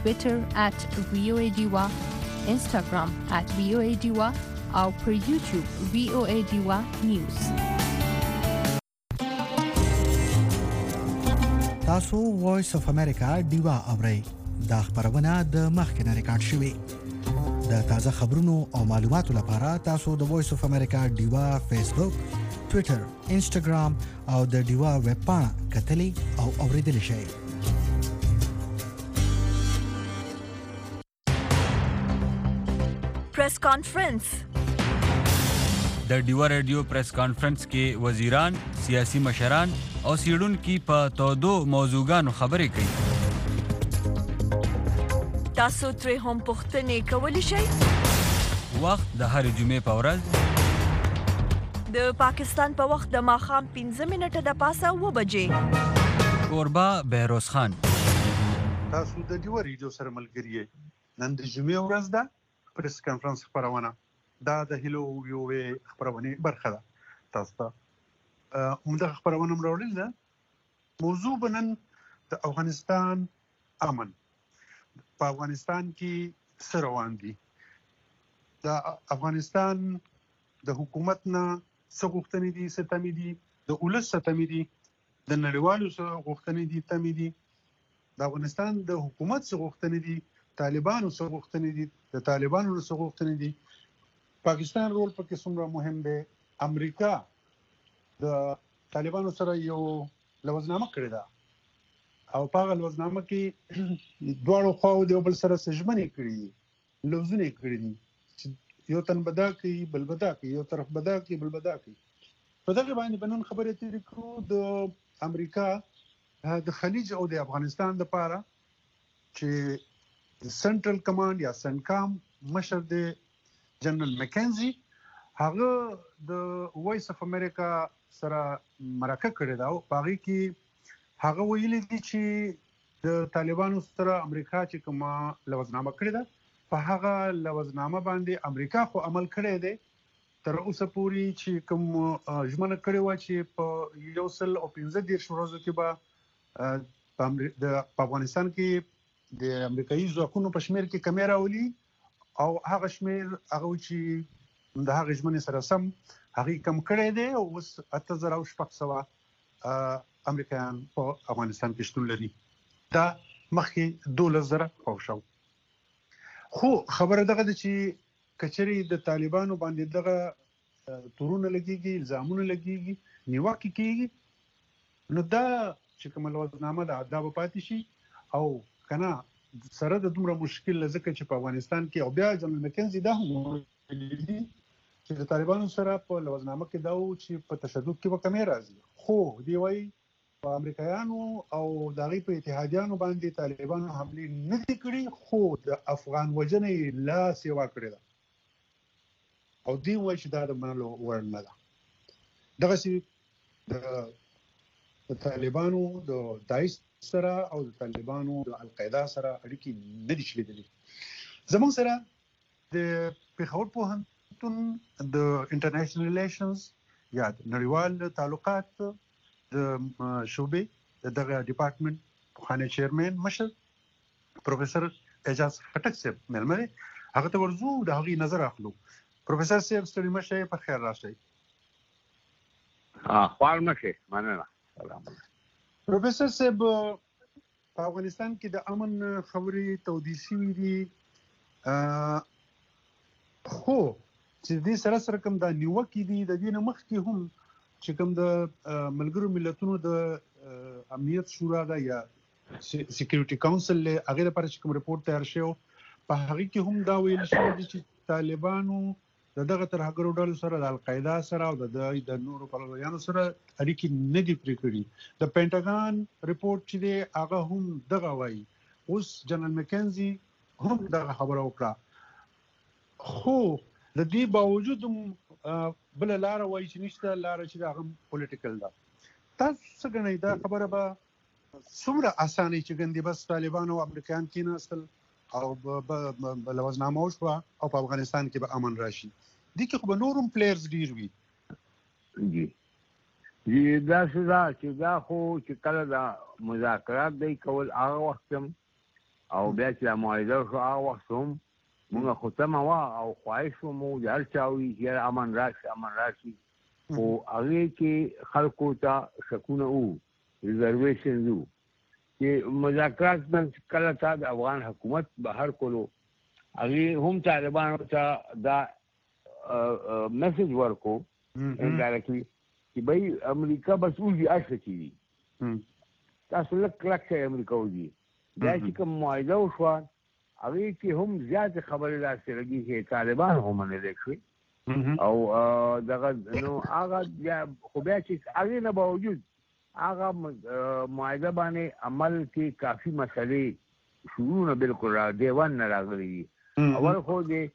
Twitter @VOA Diva, Instagram @VOA Diva او پر یوټیوب VOA Diva News. تاسو وایس اف امریکا دیوا اورئ دا خبرونه د مخکنه ریکارډ شوې د تازه خبرونو او معلوماتو لپاره تاسو د وایس اف امریکا دیوا فیسبوک ټوئیټر انسټاګرام او د دیوا ویب پاڼه کتلی او اوریدلی شئ. پریس کانفرنس. د ډیوا رادیو پریس کانفرنس کې وزیران، سیاسي مشران او سیډونکو په تودو موضوعګانو خبرې کوي. تاسو ترې هم پوښتنې کولی شئ. وخت د هر جمعې په ورځ د پاکستان په وخت د ماښام 15 منټه د پاسه 9 بجې. کوربه بهروز خان. تاسو د ډیوا رادیو سره ملګری یې. نن د جمعې ورځ ده. پریس کانفرنس خبرونه دا د هلو ویو خبرونه برخه ده. تاسو ته موږ خبرونه مروړل ده. موضوع بنن د افغانستان امن. په افغانستان کې څه روان دي؟ د افغانستان د حکومت نه څه غوښتنې دي، څه تمې دي، د ولس څه تمې دي، د نړیوالو څه غوښتنې دي، تمې دي، د افغانستان د حکومت څه غوښتنې دي، طالبانو څه غوښتنې دي، د طالبانو څه غوښتنې دي. پاکستان رول پکې څومره مهم دی. امریکا د طالبانو سره یو لوزنامه کړې ده او په هغه لوزنامه کې دواړو خواو د یو بل سره ژمنې کړې دي، لوزونه کړې دي چې یو تن بدا کوي بل بدا کوي، یو طرف بدا کوي بل بدا کوي. په دغه باندې بنن خبرې ترې کړو د امریکا د خلیج او د افغانستان لپاره چې سنټرل کمانډ یا سنکام مشر د جنرال مکنزي هغه د وایس اف امریکا سره مرکه کړې ده او هغه کې هغه ویلي دي چې د طالبانو سره امریکا چې کومه لوزنامه کړې ده په هغه لوزنامه باندې امریکا خو عمل کړی دی تر اوسه پورې چې کوم ژمنه کړې و چې په 115 ورځو کې به په افغانستان کې د امریکایي ځواکونو په شمیر کې کمی راولي او هغه شمیر هغه چې د هغه ژمنې سره سم هغه کم کړی دی او اوس 8600 امریکایان په افغانستان کې شتون لري. دا مخکې 12000 خوښو. خو خبره دغه د چې کچري د طالبانو باندې دغه تورونه لګيږي، الزامونه لګيږي، نیوکه کیږي، نو دا چې کوم لوزنامه ده دا به پاتې شي او کنه سره د دومره مشکل ځکه چې په افغانستان کې او بیا جنرال مکنزي دا هم چې د طالبانو سره په لوزنامه کې دا و چې په تشدد کې به کمی راځي، خو دی وایي په امریکایانو او د هغې په اتحادیانو باندې طالبانو حملې نه دي کړي، خو د افغان وژنې لا سیوا کړې ده او دی وایي چې دا د منلو وړ نه ده. دغسې د طالبانو د داعش سره او د طالبانو د القاعده سره اړیکې نه دي شلیدلې. زموږ سره د پېښور پوهنتون د انټرنیشنل ریلیشنز یا نړیوال تعلقات د شعبې دغه ډپارټمنټ پخوانی چیرمن مشر پروفیسور اعجاز خټک صاحب مېلمه دی، هغه ته ورځو د هغې نظر اخلو. پروفیسور صاحب ستړي مه شئ، په خیر راشئ. خوار مه شئ، مننه. پروفیسور صاحب په افغانستان کې د امن خبرې تودې شوې دي، خو چې دې سره سره کوم دا نیوکې دي د دې نه مخکې هم چې کوم د ملګرو ملتونو د امنیت شورا ده یا سکیورټي کونسل له هغې لپاره چې کوم رپورټ تیار شوی په هغې کې هم دا ویل شوي دي چې طالبانو د دغه ترهګرو ډلو سره د القاعده سره او د نورو پلویانو سره اړیکې نه دي پرې کړي. د پینټاګان رپورټ چې دی هغه هم دغه وایي. اوس جنرال مکنزي هم دغه خبره وکړه، خو د دې باوجود بل لار وایي چې نشته لار چې هغه پولیټیکل ده. تاسو څه ګڼئ دا خبره به څومره اسانه چې ګندې بس طالبان او امریکایان کېناستل او لوزنامه وشوه او په افغانستان کې به امن راشي؟ دې کې خو به نور هم پلیرز ډېر وي. جی داسې ده چې دا خو چې کله دا مذاکرات دی کول هغه وخت هم او بیا چې معاهده شو هغه وخت هم موږ خو تمه وه او خواهش مو د هر چا وي چې امن راشي خو هغې کې خلکو ته شکونه وو ریزرویشنز وو چې مذاکرات کله تا د افغان حکومت بهر کولو هغې هم طالبانو ته دا میسج ورکو انډایرکټلي چې بھائی امریکا بس وځي هر څه چې وي تاسو لږ کلک شئ امریکا وځي بیا چې کوم معاهده وشوه هغې کې هم زیاتې خبرې داسې لګي چې طالبان هم منلې شوې او دغه نو هغه خو بیا چې هغې نه باوجود هغه معاهده باندې عمل کې کافي مسلې شروعونه بالکل را دیوان نه راغلي دي اول خو د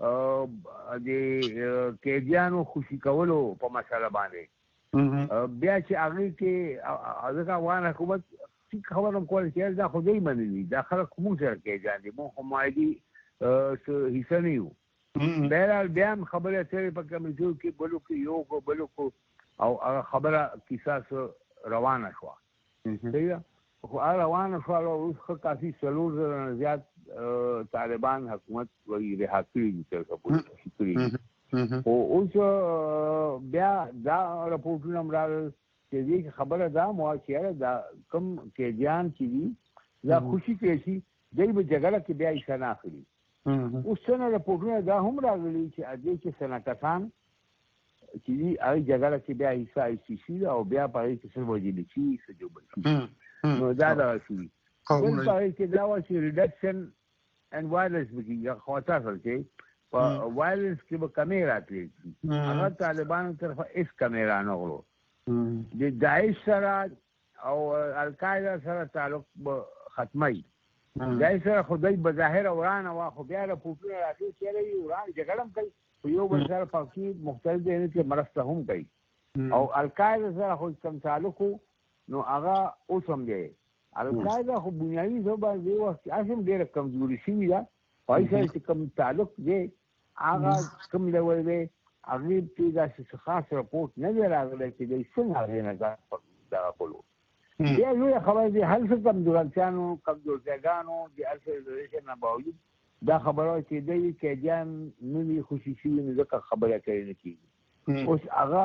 قیدیانو خوشي کولو په مسله باندې بیا چې هغې کې ځکه افغان حکومت خبر هم کوله چې دا خو دوی منلي دا خلک موږ سره قیدیان دي موږ خو معاهدې حصه نه یو بهرحال بیا هم خبرې اترې په کمیټو کې بلو کو او هغه خبره کیسه روانه شوه صحیح ده خو هغه روانه شوه اوس ښه کافي 4 زره نه زیات طالبان حکومت وایي رها کړي دي تر اوسه کړي خو اوس بیا دا رپورټونه هم راغلل چې دې خبره دا مو چې دا کوم قیدیان چې دي دا خوشي کړي شي دوی به جګړه کې بیا حصه نه اخلي اوس څنګه رپورټونه دا هم راغلي چې دې کې سنکسان چې دي هغه جګړه کې بیا حصه اخیستي شي او بیا په هغې کې څه وژلي شي څه جوړ شي نو دا دغه شي بل په هغې کې دا وه چې ریډکشن اینډ وایلنس به کېږي خو تاسو چې په وایلنس کې به کمې راتللی شي هغه طالبانو طرفه هېڅ کمې رانغلو د داعش سره او القاعده سره تعلق به ختموي داعش سره خو دوی بظاهره ورانه وه خو بیا رپورټونه راځي چې یاره وران جګړه هم کوي خو یو بل سره پاکي مختلف ځایونو کې مرسته هم کوي او القاعده سره خو کوم تعلق نو هغه اوس هم دی القاعده خو بنیادي ځای باندې وخت هسې هم ډېره کمزوري شوې ده خو هغې سره چې کوم تعلق دی هغه کوم ډول دی هغې کې داسې خاص رپورټ نه دی راغلی چې دی څنګه هغې نه ځان دغه کړو بیا لویه خبره دی هر څه کمزورتیاګانو د هر څه ریزرویشن نه باوجود دا خبره چې دی قیدیان نه وي خوشي شوي نو ځکه خبره کوي نه کېږي اوس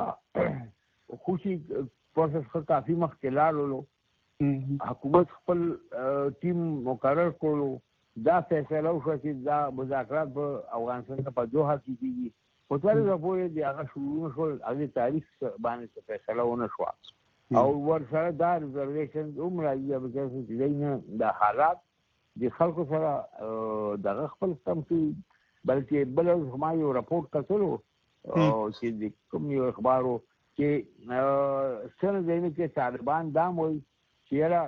هغه خوشي پروسس ښه کافي مخکې لاړلو حکومت خپل ټیم مقرر کړلو دا فیصله وشوه چې دا مذاکرات په افغانستان کې په دوحه کې کېږي خو تر اوسه پورې د هغه شروع نه شول هغې تاریخ باندې څه فیصله ونه شوه او ورسره دا ریزرویشن هم راځي چې دی نه دا حالات د خلکو سره دغه خپل کم کړي بلکې بله ما یو رپورټ کتلو چې د کوم یو اخبار و چې څنګه ځایونو کې طالبان دا هم وایي چې یاره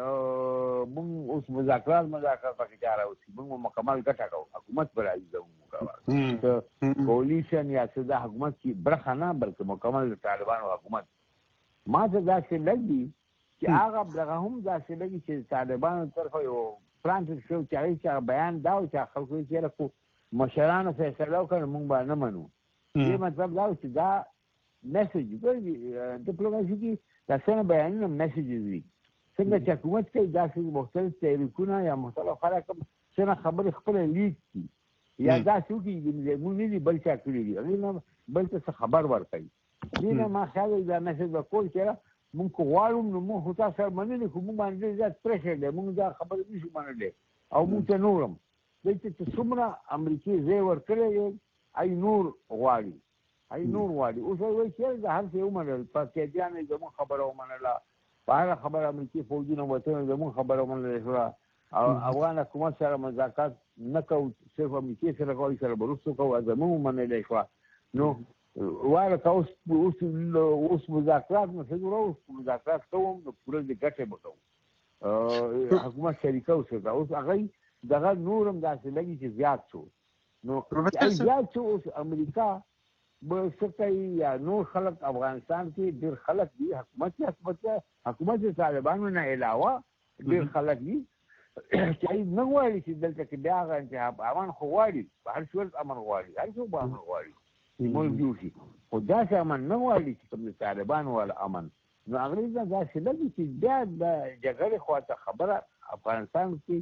موږ اوس مذاکرات پکې چاره اوسي موږ مکمل ګټه کوو حکومت به راځي زموږ کولیشن یا څه دا حکومت کې برخه نه بلکې مکمل د طالبانو حکومت ما ته داسې لګي چې هغه دغه هم داسې لګي چې طالبانو طرفه یو پلان شو چې هغې چې بیان دا و چې خلکو یې چې یاره خو مشرانو فیصله وکړه موږ به نه منو دې مطلب دا و چې دا میسج ډیپلوماسي کې دا څنګه بیانونه میسیجز وي څنګه چې حکومت کوي داسې مختلف تحریکونه یا مختلف خلک څنګه خبرې خپله لیک کړي یا داسې وکړي موږ نه دي بل چا کړي دي هغې نه بل ته څه خبر ورکوي دې نه ما خیال دی دا میسج به کول چې موږ که غواړو نو موږ خو تاسو سره منلي خو موږ باندې ډېر زیات پریشر دی موږ دا خبرې نشو منلی او موږ ته نور هم دلته چې څومره امریکې ځای ورکړی دی هغې نور غواړي اوس هغې وایي چې دا هر څه یې ومنل په قیدیانو یې زموږ خبره ومنله په هره خبره امریکې فوجونه وتلي زموږ خبره ومنله شوه او افغان حکومت سره مذاکرات نه کوو صرف امریکې سره کوو سره به وروسته کوو زموږ ومنلی شوه نو وایه که اوس مذاکرات نه څه جوړه اوس مذاکرات کوم نو پوره د ګټې به کوو حکومت شریکه اوسېږه اوس هغه دغه نور هم داسې لګي چې زیات شو نو چې زیات شو اوس امریکا به څه کوي یا نور خلک افغانستان کې ډېر خلک دي حکومت د طالبانو نه علاوه ډېر خلک دي چې هغوی نه غواړي چې دلته کې بیا هغه انتخاب امن خو غواړي په هر صورت امن غواړي هر څوک به امن غواړي ملک جوړ شي خو داسې امن نه غواړي چې کوم د طالبانو والا امن نو هغوی ته داسې لګي چې بیا د جګړې خواته خبره افغانستان کې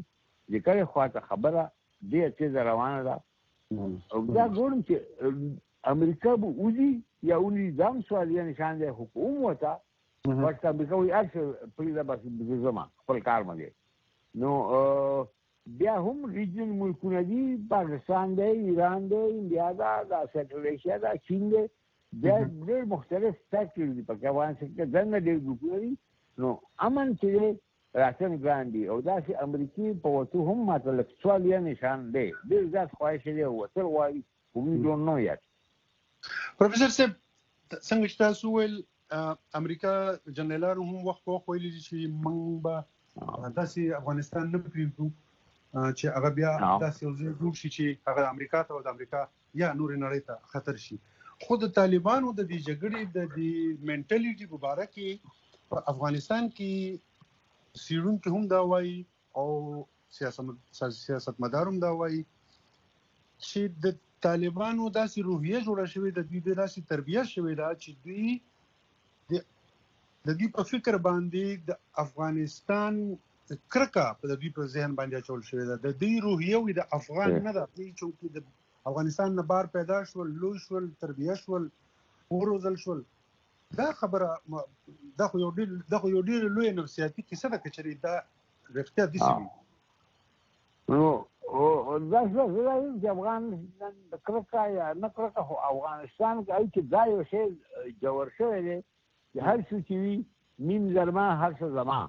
د کله خواته خبره دې چې روانه ده او دا ګورم چې امریکا به وځي یا ولي ځم سوالیا نشان دی حکومت ورته امریکا وي ارڅ پریدا بس زما خپل کار مګي نو بیا هم ریجن ملکونه دي پاکستان دی ایران دی انډیا دا سنټرل ایشیا دا چین دی بیا ډېر مختلف فیکټرز دي پکې افغانستان کې ځنه ډېر ګروپونه دي نو امن چې راشن ګران دي او داسې امریکي په وته هم ماته لک سوالیا نشان دی ډېر زیات خواهش دی وتر وایي we don't know yet. پروفیسور صاحب څنګه چې تاسو ویل امریکا جنرالانو هم وخت ویلي چې موږ به داسې افغانستان نه پرېږدو چې هغه بیا داسې یو ځای جوړ شي چې هغه امریکا ته او د امریکا یا نورې نړۍ ته خطر شي. خو د طالبانو د دې جګړې د دې منټالیټي په باره کې په افغانستان کې سیړونکي هم دا وایي او سیاستمدار هم دا وایي چې د طالبانو داسې روحیه جوړه شوې ده دوی داسې تربیه شوې ده چې دوی د دوی په فکر باندې د افغانستان کرکه په دوی په ذهن باندې اچول شوې ده د دوی روحیه وي د افغان نه ده دوی چې د افغانستان نه بار پیدا شول لوی شول تربیه شول وروزل شول دا خبره دا خو یو ډېر لوی نفسیاتي کیسه ده چې دا رښتیا دي نو او دا چې افغان د کرکه یا نه کرکه خو افغانستان کې چې دا یو شی جوړ شوی دی چې هر څه چې وي نیم زرما هر څه زما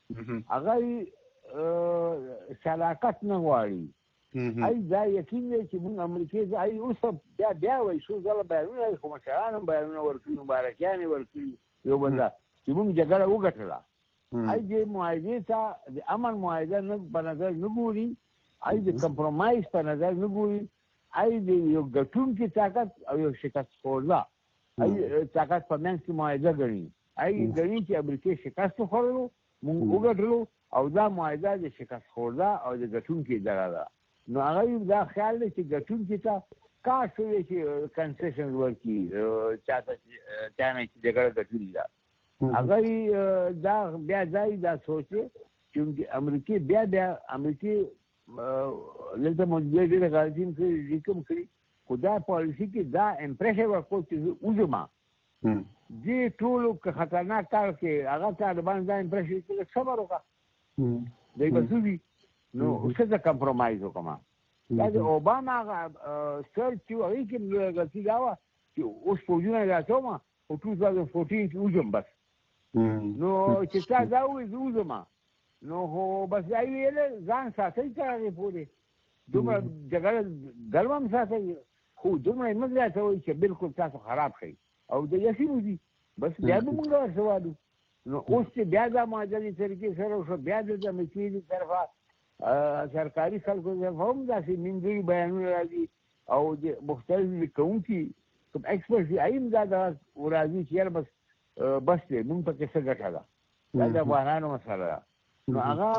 هغه شلاکت نه غواړي ای دا یقین دی چې موږ امریکای ای اوس بیا وایي څو ځله بیانونه خو مشران هم بیانونه ورکړي مبارکیانې ورکړي یو بل چې موږ جګړه وګټله ای دې معاهدې ته د امن معاهده نه په نظر نه ګوري ای د کمپرومایز په نظر نه ګوري ای د یو ګټونکي طاقت او یو شکست خورده ای طاقت په منځ کې معاهده ګڼي ای ګڼي چې امریکای شکست وخوړلو موږ وګټلو او دا معاهده د شکست خورده او د ګټونکي دغه ده نو هغه دا خیال دی چې ګټونکي ته کاش وي چې کنسیشن ورکړي چاته چې جګړه ګټلې ده هغه دا بیا ځای دا سوچي چې امریکای بیا امریکای لږه موږ ډېر غلطین کړي کوم کړي خو دا پالیسي کې دا امپریشن ورکول چې وزما دې ټولو که خطرناک کار کې هغه طالبان دا امپریشن کې صبر وکړه دوی به سوي نو څه کمپرومایز وکړه دا د اوباما سرچ چې هغې کې غلطي دا وه چې اوس فوجونه راچوم او 2014 کې وځم بس نو چې تا دا ووایي زه وځم نو خو بس دا یې ویل ځان ساتئ تر هغې پورې دومره جګړه ګرمه هم ساتئ خو دومره یې مه زیاتوئ چې بالکل تاسو خراب شئ او د یقین وځي بس بیا به موږ ورسه وادو نو اوس چې بیا دا معادلې طریقې سره وشو بیا د امریکې د طرفه سرکاري خلکو هم داسې نیمګړي بیانونه راځي او د مختلف کوونکي کوم ایکسپرټ دي هغه هم دا راځي چې یاره بس دی موږ پکې څه ګټه ده دا د افغانانو مسله ده نو هغه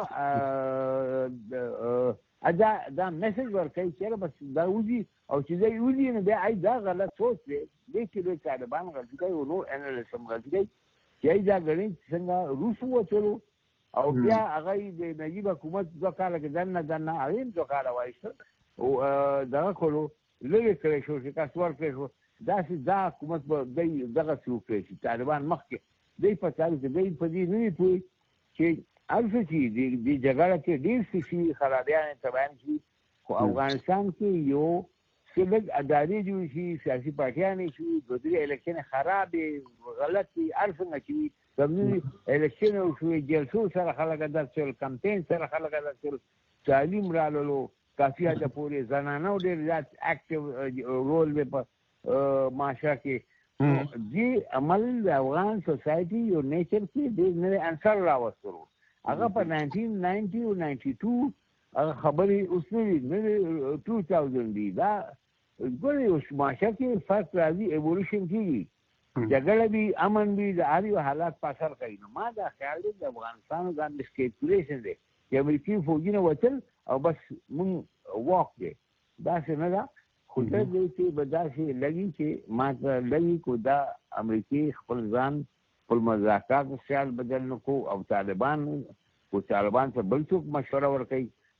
دا میسج ورکوي چې یاره بس دا وځي او چې دی وځي نو بیا دا غلط سوچ دی دې کې لوی طالبان غلطي کوي او نور انالیست هم غلطي کوي چې دا ګڼي چې څنګه روس ووتلو او بیا هغه د نجیب حکومت 2 کاله کې دننه هغه هم 2 کاله وایسته او دغه کولو لږ کړی شو چې کاس ورکړی شو داسې دا حکومت به دی دغه څه وکړی چې طالبان مخکې دی په تاریخ دی په دې نه پوهېږي چې هر څه چې د جګړه کې ډېر څه شي خرابیانې تباهیان شي خو افغانستان کې یو څه لږ ادارې جوړې شي سیاسي پارټیانې شي 2-3 الیکشنې خرابې غلطې هر څنګه چې وي زموږ الیکشن وشوې جلسو سره خلک عادت شول کمپین سره خلک عادت شول تعلیم راللو کافي حده پورې زنانو ډېر زیات اکټیو رول دی په معاشره کې دې عمل د افغان سوسایټي یو نیچر کې ډېر نوی عنصر راوستلو هغه په 1990 او 92 هغه خبرې اوس نه دي 2000 دي دا ګورئ اوس معاشره کې فرق راځي ایولیوشن کېږي جګړه وي امن وي د هر یو حالات په اثر کوي نو ما دا خیال دی د افغانستان دا سپیکولیشن دی چې امریکایي فوجونه وتل او بس مونږ واک دی داسې نه ده خو ته دی چې به داسې لګي چې ما ته لګي کو دا امریکایي خپل ځان خپل مذاکراتو خیال بدل نه کو او طالبان ته بل څوک مشوره ورکوي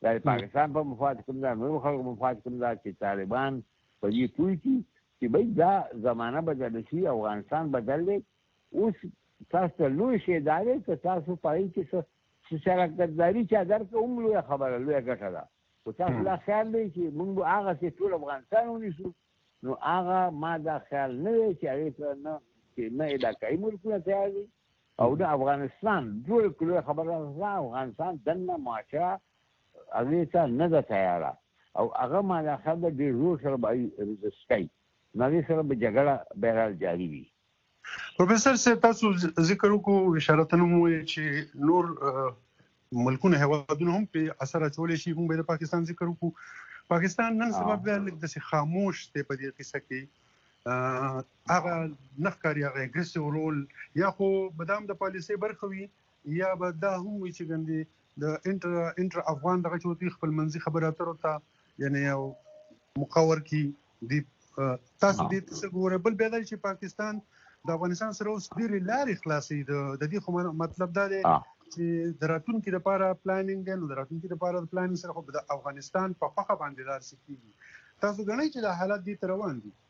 د پاکستان په مفاد کوم دا نور خلکو مفاد کوم دا چې طالبان په دې پوي چې به دا زمانہ بدل شي افغانستان بدل دی اوس تاسو لوی شي داري چې تاسو پای کې شراکتداري چې درکوم لوی خبره لوی ګټه ده او تاسو لا خیال دی چې موږ هغه چې ټول افغانستان ونیسو نو هغه ما دا خیال نه دی چې هغه نه علاقایي ملکونه تیار دي او د افغانستان ټول کله خبره ده افغانستان دنه معاشره هغه ته نه ده تیاره او هغه ما دا خیال دی ډېر سره به ريزسټای نو سره به جګړه بهرحال جاری وي. پروفیسور صاحب تاسو ذکر وکړو اشاره مو چې نور ملکونه هوادونه هم په اثر اچولې شي هم د پاکستان ذکر وکړو پاکستان نن سبب د څه خاموش ته په دې قصه کې هغه نخکاری هغه اګریسیو رول یا خو بدام د پالیسي برخه وي یا به دا هم وي چې ګندې د انټر افغان دغه چوتي خپل منځي خبرې اترو ته یعنی یو مقاور کی دی تاسو دې څه ګوره بل بدل چې پاکستان د افغانستان سره اوس ډېرې لارې خلاصې د دې خو مطلب دا دی چې د راتلونکي لپاره پلانینګ نو د راتلونکي لپاره د پلانینګ سره خو د افغانستان په خوخه باندې دار سکیږي تاسو غواړئ چې د حالت دې روان دي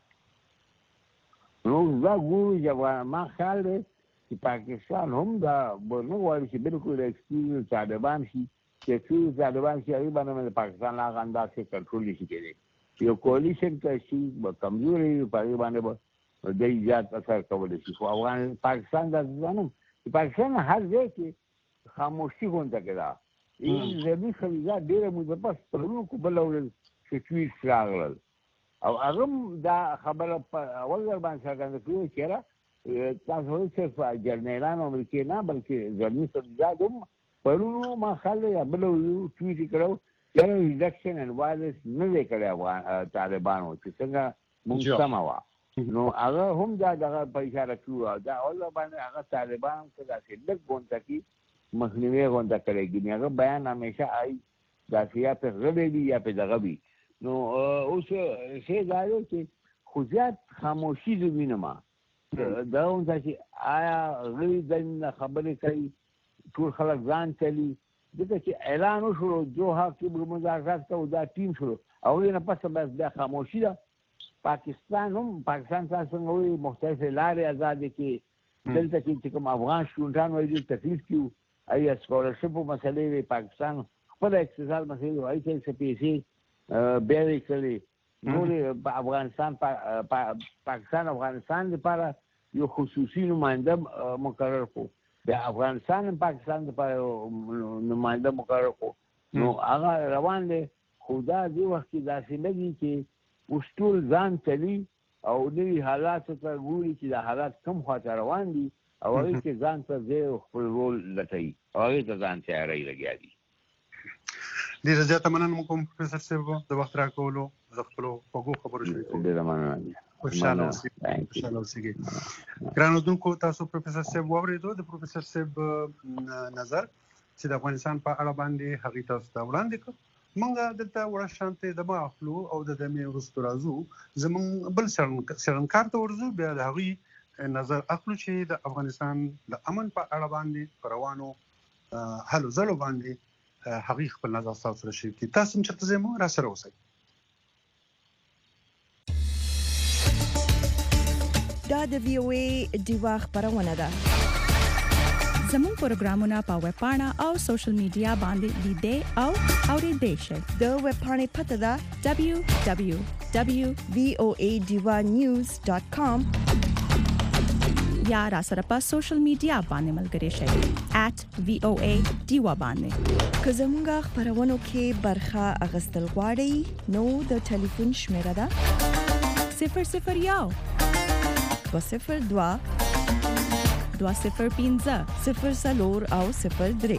نو دا ګورو چې ما خیال دی چې پاکستان هم دا نو وایي چې بالکل ایکسپیرینس طالبان شي چې طالبان شي هغه باندې پاکستان هغه اندازې کنټرول نشي کېدی یو کولیشن کې شي کمزوري په باندې د ایجاد اثر کولای شي خو پاکستان دا ځانم پاکستان هر ځای کې خاموشي غونډه کړه این زمي خلیزه ډیره موده پس پرونو کو بل اول سټویټ راغل او هغه دا خبره اول ځل باندې څنګه کوي چې تاسو صرف جرنیلان امریکای نه بلکې زمي خلیزه دوم پرونو ما خاله بل ټویټ کړو چې ریډکشن ان وایلنس نه کړی طالبانو چې څنګه موږ سموا نو هغه هم دا دغه په اشاره کوي دا اول باندې هغه طالبان څه داسې لږ غونډه کې مخنیوي غونډه کړي هغه بیان همیشه آی دا سیا په غلې دی یا په دغه وی نو اوس څه ځایو چې خو زیات خاموشي زمينه ما دا ونځ چې آیا غوی د خبرې کوي ټول خلک ځان چلی دغه چې اعلان وشو دوه کې مذاکرات کوي دا ټیم شروع او نه پس بس د خاموشي ده پاکستان تاسو څنګه مختلف لارې آزاد کې دلته کې کوم افغان شونډان وایي تکلیف کیو ای اسکولرشپ مسلې پاکستان خپل اقتصاد مسلې وایي چې پیسې بیرې کړي نو افغانستان افغانستان لپاره یو خصوصي نماینده مقرر کو د افغانستان پاکستان لپاره نماینده مقرر کو نو هغه روان دي خدا دې وخت کې داسې لګي چې اوس ټول ځان چلی او نوي حالاتو ته ګوري چې د حالات کم خواته روان دي او هغه کې ځان ته ځای خپل رول لټوي او هغه ته ځان تیاری لګیا دي ډېره زیاته مننه کوم پروفیسور صاحب د وخت راکولو د خپل خوږو خبرو شوي ډېره مننه خوشاله اوسئ ګرانو دونکو تاسو پروفیسور صاحب واورېدو د پروفیسور صاحب نظر چې د افغانستان په اړه باندې هغې تاسو ته وړاندې کړ مونږ دلته وړه شانتې د ما اخلو او د دمې وروسته راځو زمونږ بل څېړنکار ته ورځو بیا د هغوی نظر اخلو چې د افغانستان د امن په اړه باندې په روانو هلو ځلو باندې هغوی خپل نظر ستاسو سره شریک کړي تاسو هم چېرته ځئ مو راسره اوسئ دا د VOA ډیوا خبرونه ده زموږ پروګرامونه په ویب پاڼه او سوشل میډیا باندې لیدئ او اورېدئ شئ د ویب پاڼې پته ده www.voadivanews.com یا را سره په سوشل میډیا باندې ملګري شئ @VOA باندې که زموږ خبرونو کې برخه اخیستل غواړئ نو د ټلیفون شمیره ده 002 205 04 او 03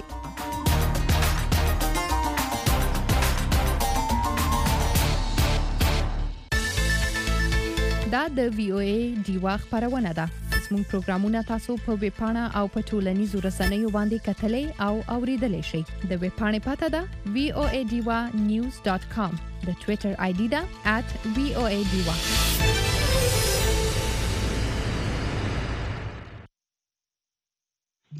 دا د VOA ډیوا خبرونه ده زموږ پروګرامونه تاسو په ویب پاڼه او په ټولنیزو رسنیو باندې کتلې او اوریدلې شئ د ویب پاڼې پته ده voadivanews.com د ټوئیټر آی ډي ده @voadiva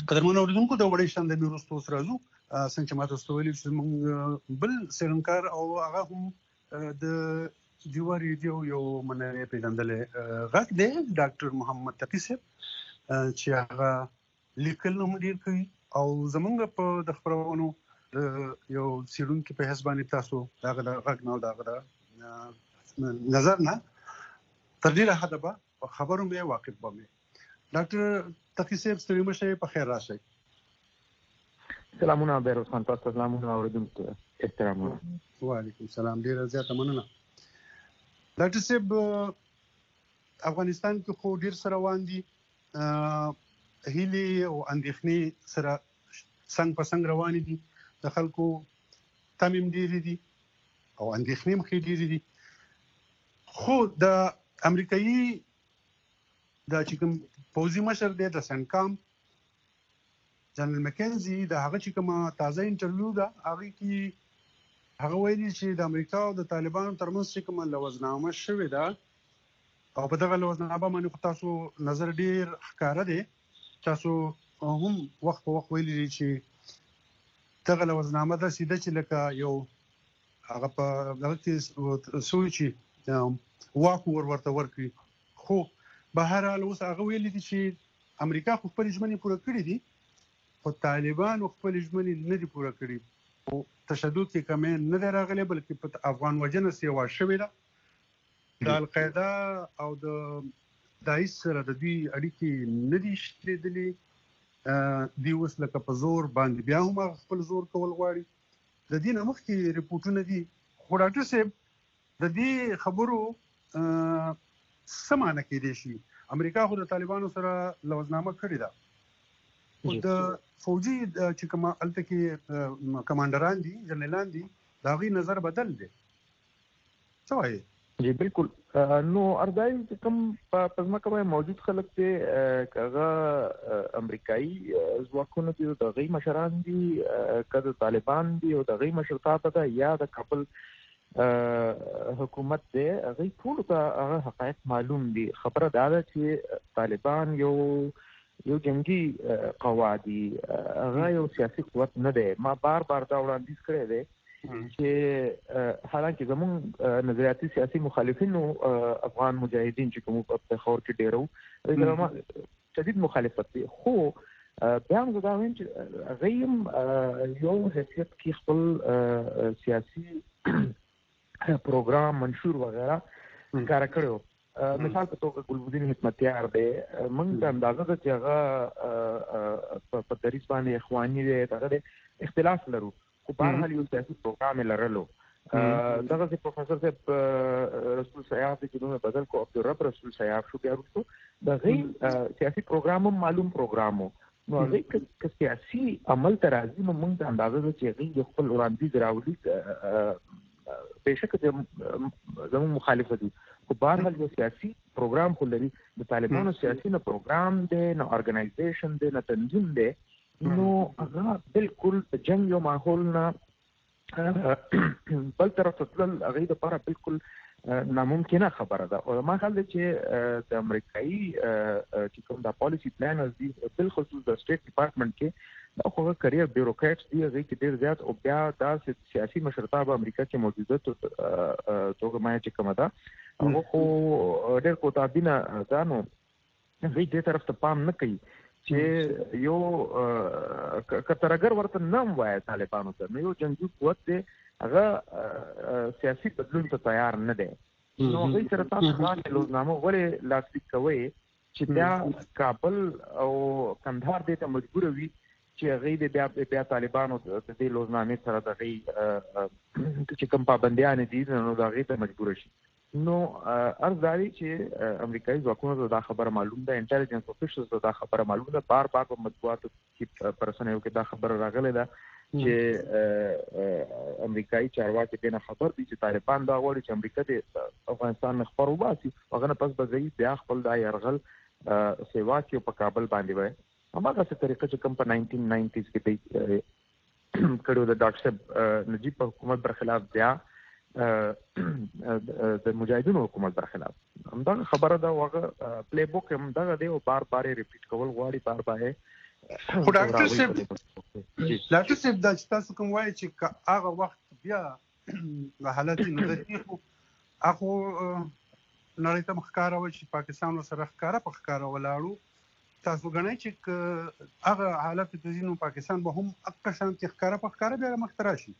قدرمن اوریدونکو د وړې شاندې میروستو سره زو څنګه چې ماته ستویل چې موږ بل سرنکار او هغه هم د دیوا ریډیو یو مننه پیژندل غږ دی ډاکټر محمد تقی صاحب چې هغه لیکل نوم ډیر کوي او زمونږ په د خبرونو یو سیډونکو په حساب تاسو داغه د غږ نه داغه نظر نه تر ډیره حد به خبرو مې واقف بمه ډاکټر تقی صاحب ستړي مشه په خیر راشي. سلامونه بیروز خان تاسو سلامونه اوریدونکو احترامونه. وعلیکم السلام ډیره زیاته مننه. ډاکټر صاحب افغانستان کې خو ډیر سره روان دي هیلي او اندېښنې سره څنګه په څنګه روان دي د خلکو تمیم ډیر دي او اندېښنې مخې ډیر دي خو د امریکایي د چې کوم پوزي مشر دی د سنکام جنرال مکنزي د هغه چې کوم تازه انټرویو ده هغه کې هغه ویلي چې د امریکا او د طالبانو ترمنځ چې کوم لوزنامه شوې ده او په دغه لوزنامه باندې تاسو نظر ډیر ښکاره دی تاسو هم وخت په وخت ویلي چې دغه لوزنامه ده سیده چې لکه یو هغه په دغه کې سوچي واکو ورته ورکړي خو بهر حال اوس هغه ویلي دي چې امریکا خو خپل ژمنې پوره کړې دي خو طالبان خپل ژمنې نه دي پوره کړې او تشدد کې کمی نه دی راغلی بلکې په افغان وجنه سیوا شوې ده د القاعده او د داعش سره د دوی اړیکې نه دي شلېدلې دوی اوس لکه په زور باندې بیا هم خپل زور کول غواړي د دې نه مخکې رپورټونه دي خو ډاکټر صاحب د دې خبرو سمانه کې دي شي امریکا خو د طالبانو سره لوزنامه کړې ده او د فوجي چې کوم الته کې کمانډران دي جنرالان دي دا غي نظر بدل دي څه وایي جی بالکل نو اردای چې کوم په ځمکه باندې موجود خلک دي هغه امریکایي ځواکونه دي د غي مشران دي کده طالبان دي او د غي مشرتابه ده یا د کابل حکومت دی هغه ټول ته حقایق معلوم دي خبره دا ده چې طالبان یو جنگي قوا دي هغه یو سیاسي قوت نه دی ما بار بار دا وړاندیز کړی دی چې حالانکه زموږ نظریاتي سیاسي مخالفینو افغان مجاهدین چې کوم په پېښور کې ډیرو شدید مخالفت دي خو بیا هم دا وایم چې هغه یو حیثیت کې خپل سیاسي پروګرام منشور وغیرہ کار کړو مثال په توګه ګلبدین حکمتیار دی موږ د اندازه ده چې هغه په دریس باندې اخواني دی هغه اختلاف لرو خو په هر حال یو سیاسي پروګرام لرلو دغه چې پروفیسور صاحب رسول سیاف چې نوم بدل کو عبدالرب رسول سیاف شو بیا وروسته د غي سیاسي پروګرام معلوم پروګرام نو هغه کې سیاسي عمل ته راځي موږ د اندازه ده چې هغه خپل وړاندیز راوړي بهشکه زموږ مخالفت دي خو بهر حال یو سیاسي پروګرام خو لري د طالبانو سیاسي نه پروګرام دی نه ارګنایزیشن دی نه تنظیم دی نو هغه بالکل جنگ یو ماحول نه بل طرف ته تلل هغه لپاره بالکل ناممکنه خبره ده او ما خیال دی چې د امریکایي چې کوم د پالیسی پلانرز دي بالخصوص د سټیټ ډپارټمنټ کې دا خو کریئر بیوروکراتس دي هغه کې ډیر زیات او بیا دا سیاسي مشرتابه امریکا کې موجوده توګه ما چې کومه ده هغه خو ډیر کوتابینه ځانو هغه دې طرف ته پام نه کوي چې یو کترګر ورته نام وایي طالبانو ته نو یو جنگي قوت دی هغه سیاسي بدلون ته تیار نه دی نو هغه سره تاسو باندې لوزنامه ولې لاسلیک کوي چې بیا کابل او کندهار دې ته مجبور وي چې هغه بیا طالبانو د دې لوزنامې سره د غي چې کوم پابندیان دي نو دا غي ته مجبور شي نو ارزداري چې امریکایي ځواکونو دا خبره معلوم ده انټيليجنس افیشلز دا خبره معلوم ده بار په مطبوعاتو کې پرسنیو کې دا خبره راغله ده چې امریکایي چارواکي دې نه خبر دي چې طالبان دا غواړي چې امریکا د افغانستان نه خبرو باسي هغه نه پس به بیا خپل دا يرغل سیوا کې په کابل باندې وای هماغه څه طریقه چې کوم په 1990s کې دی کړو د ډاکټر صاحب نجیب په حکومت برخلاف بیا د مجاهدینو حکومت برخلاف همدا خبره دا وغه پلی بوک هم دا دی او بار بار ریپیټ کول غواړي بار بار خو ډاکټر صاحب دا چې تاسو کوم وایي چې هغه وخت بیا حالت نظري خو هغه نړۍ ته مخکاره و چې پاکستان سره ښکاره په ښکاره ولاړو تاسو غواړئ چې هغه حالت د ځینو پاکستان به هم اکه شانتي ښکاره په ښکاره بیا مخ ته راشي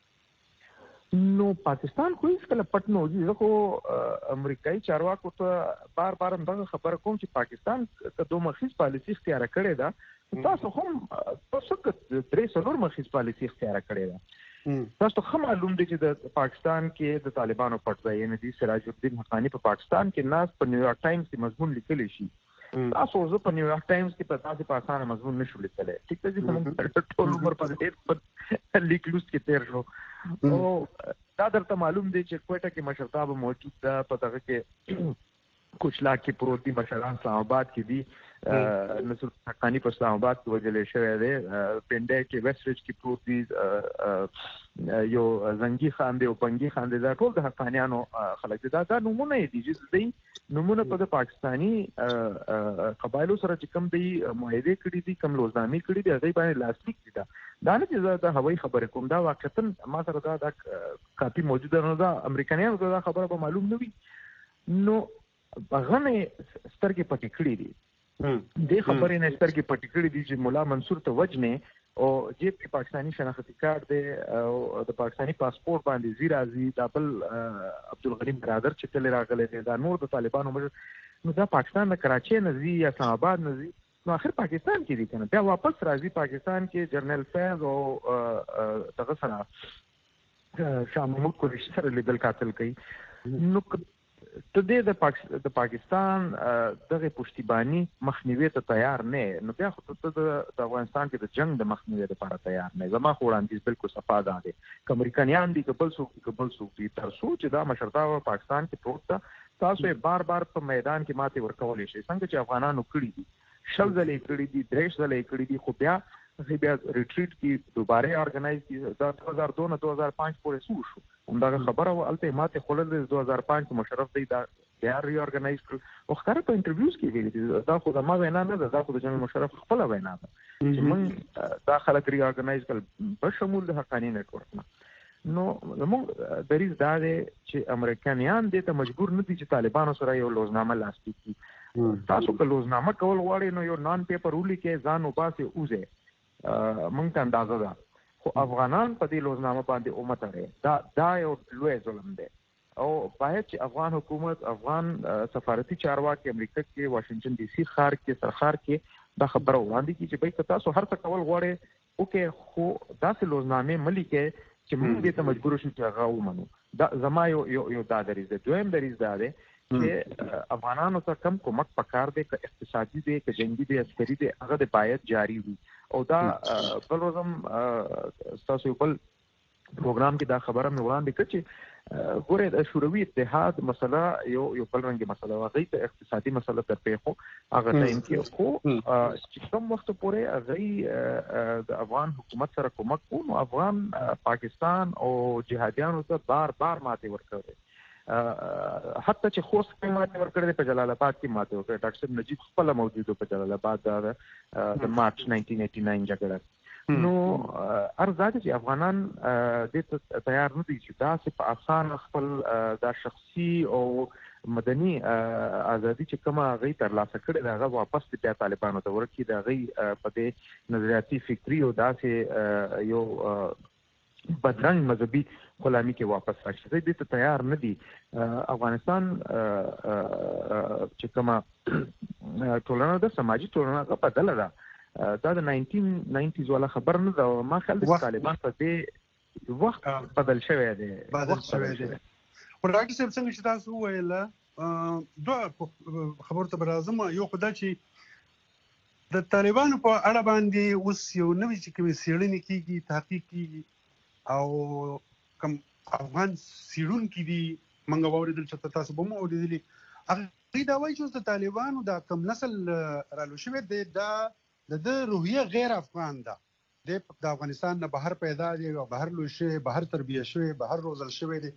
نو پاکستان خو هیڅ کله پټ نه وځي. زه خو امریکایي چارواکو ته بار بار دغه خبره کوم چې پاکستان که دوه مخیز پالیسي اختیار کړې ده تاسو هم تاسو که 3 مخیز پالیسي اختیار کړې ده تاسو هم معلوم دي چې د پاکستان کې د طالبانو پټ ځای نه دي. سراج الدین حقانی په پاکستان کې ناس په نیویارک ټایمز کې مضمون لیکلی شي تاسو زه په نیویارک ټایمز کې په تاسو په اسانه مضمون نشو لیکلی. ټیک ده چې موږ ټول عمر په دې لیک لوست کې تیر شو او دا درته معلوم دی چې کوټه کې مشرتابه موجود ده په دغه کې کوچلا کې پروت دي مشران اسلام آباد کې دي نصر حقانی په اسلام آباد کې وجلې شوی دی پنډه کې ویسټریج کې پروت دي یو زنګي خان دی او پنګي خان دی دا ټول د حقانیانو خلک دي دا نمونه دي چې دوی نمونه په پاکستانی قبایلو سره چې کوم دی معاهده کړي دي کوم لوزنامې کړي دي هغه باندې لاسلیک دي دا نه چې دا هوایي خبره کوم دا واقعا ما سره دا کاپی موجوده نه ده امریکایانو ته دا خبره به معلوم نه وي نو هغه سترګې پټې کړې دي دې خبرې نه سترګې پټې کړې دي چې مولا منصور ته وجنه او جیب کې پاکستانی شناختی کارت دی او د پاکستانی پاسپورت باندې زی راځي دا بل عبدالغنی برادر چې تل راغلی دی دا نور د طالبانو نو دا پاکستان د کراچۍ نه ځي یا اسلام آباد نه ځي نو اخر پاکستان کې دي کنه بیا واپس راځي پاکستان کې جنرال فیض او دغه سره شاه محمود قریشي سره لیدل قاتل کوي نو ته د پاکستان دغه پشتیبانی مخنیوي ته تیار نه نو بیا خو ته د افغانستان کې د جنگ د مخنیوي لپاره تیار نه زما خو وړاندیز بالکل صفا ده دي امریکایان دي کبل سو دي تر څو چې دا مشرتابه پاکستان کې پروت ده تاسو یې بار بار په میدان کې ماته ورکولې شي څنګه چې افغانانو کړی دي شل ځلې کړی دي درېش ځلې کړی دي خو بیا ریټریټ کې دوباره ارګنایز کی دا 2002 نه 2005 پورې شو همدغه خبره ولته ماته خلل 2005 کې مشرف دی دا بیا ری ارګنایز کړ او خبره په انټرویوز کې ویلي دا خو د ما وینا نه ده دا خو د جنرال مشرف خپل وینا ده چې موږ دا خلک ری ارګنایز کړ په شمول د حقانی نتورک نه نو موږ دریز دا دی چې امریکایان دې ته مجبور نه دي چې طالبانو سره یو لوزنامه لاسلیک کړي تاسو که لوزنامه کول غواړئ نو یو نان پیپر ولیکئ ځان وباسئ اوځئ مونږ ته اندازه ده خو افغانان په دې لوزنامه باندې امت لري دا یو لوی ظلم دی او باید چې افغان حکومت افغان سفارتي چارواکي امریکا کې واشنگټن ډي سي ښار کې سرخار کې دا خبره وړاندې کړي چې بای تاسو هر څه کول غواړئ اوکې خو داسې لوزنامې ملي کې چې موږ دې ته مجبور شو چې هغه ومنو دا زما یو دا دریځ دی دویم دریځ دا دی چې افغانانو ته کم کومک پکار دی که اقتصادي دی که جنگي دی عسکري دی هغه د باید جاری وي او دا بل روزم تاسو بل پروګرام کې دا خبره مې وړاندې کړ چې ګوره د شوروي اتحاد مسله یو بل رنګه مسله واغې ته اقتصادي مسله ترپې خو هغه ټایم کې خو چې کوم وخت پورې هغه د افغان حکومت سره کومک کوو افغان پاکستان او جهادیانو ته بار بار ماته ورکړي حتی چې خوست کې ماته ورکړي په جلال آباد کې ماته ورکړي ډاکټر نجیب خپل موجود په جلال آباد د مارچ 1989 جګړه نو ارزاده چې افغانان د تیار نه دي چې دا په اسانه خپل د شخصي او مدني ازادي چې کومه غي تر لاسه کړي دا هغه واپس د طالبانو ته ورکړي دا غي په دې نظریاتي فکری او داسې یو بدرنګ مذهبي غلامي کې واپس راشي دې ته تیار نه دي افغانستان چې کومه ټولنه د سماجي ټولنه په بدله ده دا د 1990s ولا خبر نه ده ما خیال د طالبان په دې وخت بدل شوی دی ډاکټر صاحب څنګه چې تاسو ویل دوه خبرو ته راځم یو خدای چې د طالبانو په اړه باندې اوس یو نوې چې کومې څېړنې کېږي تحقیق کېږي او کوم افغان څېړونکي دي موږ واورېدل چې تاسو به مو اورېدلي هغوی دا وایي چې د طالبانو دا کوم نسل رالو شوی دی دا د روحیه غیر افغان ده د افغانستان نه بهر پیدا دی او بهر لوی شوی بهر تربیه شوی بهر روزل شوی دی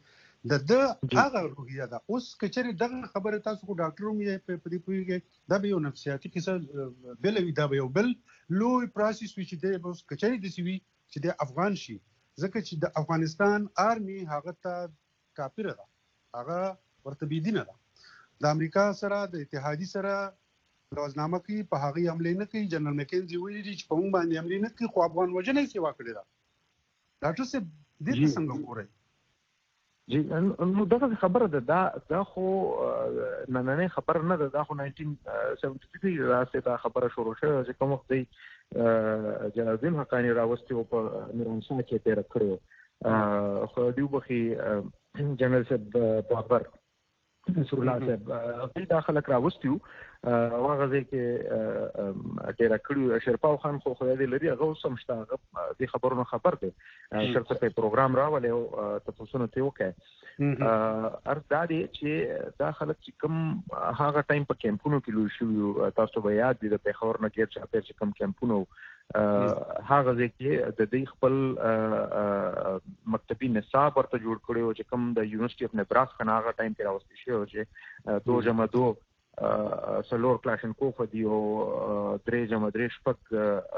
د هغه روحیه ده. اوس کچري دغه خبره تاسو کو ډاکټر مې په دې پوهیږي دا به یو نفسیاتي کیسه بل وی دا به یو بل لوی پروسس چې دی اوس کچري د سی وی چې د افغان شي ځکه چې د افغانستان آرمي هغه ته کافر ده هغه ورته بيدینه ده. د امریکا سره د اتحادی سره لوزنامه کې په هغه عملې نه کوي. جنرال مکینزي ویلي چې په موږ باندې عملې نه کوي خو افغان وجنه سیوا کړی ده. ډاکټر صاحب دې څنګه ګورئ؟ جی نو دغه خبره ده دا خو نننۍ خبره نه ده. دا خو 1973 راځي دا خبره شروع شوه چې کوم وخت دی جلال الدین حقانی راوستي او په میرانشاه کې تیر کړو خو دیو بخي جنرال صاحب بابر نصر الله صاحب دا خلک راوستي هغه ځای کې ډیر کړو. شرپاو خان خو دې لري هغه سمشته دې خبرونه خبر دی شرط په پروګرام راولې او تاسو ته وکړه اردا دې چې دا خلک چې کوم هغه ټایم په کیمپونو کې لوي شو تاسو به یاد دي د پیښور نه کې چې کوم کیمپونو هغه ځای کې د دې خپل مکتبي نصاب ورته جوړ کړو چې کوم د یونیورسيټي اف نبراسکا هغه ټایم کې راوستي شو چې 2 جمع 2 سلور کلاشنکوف دی او 3 جمع 3 شپږ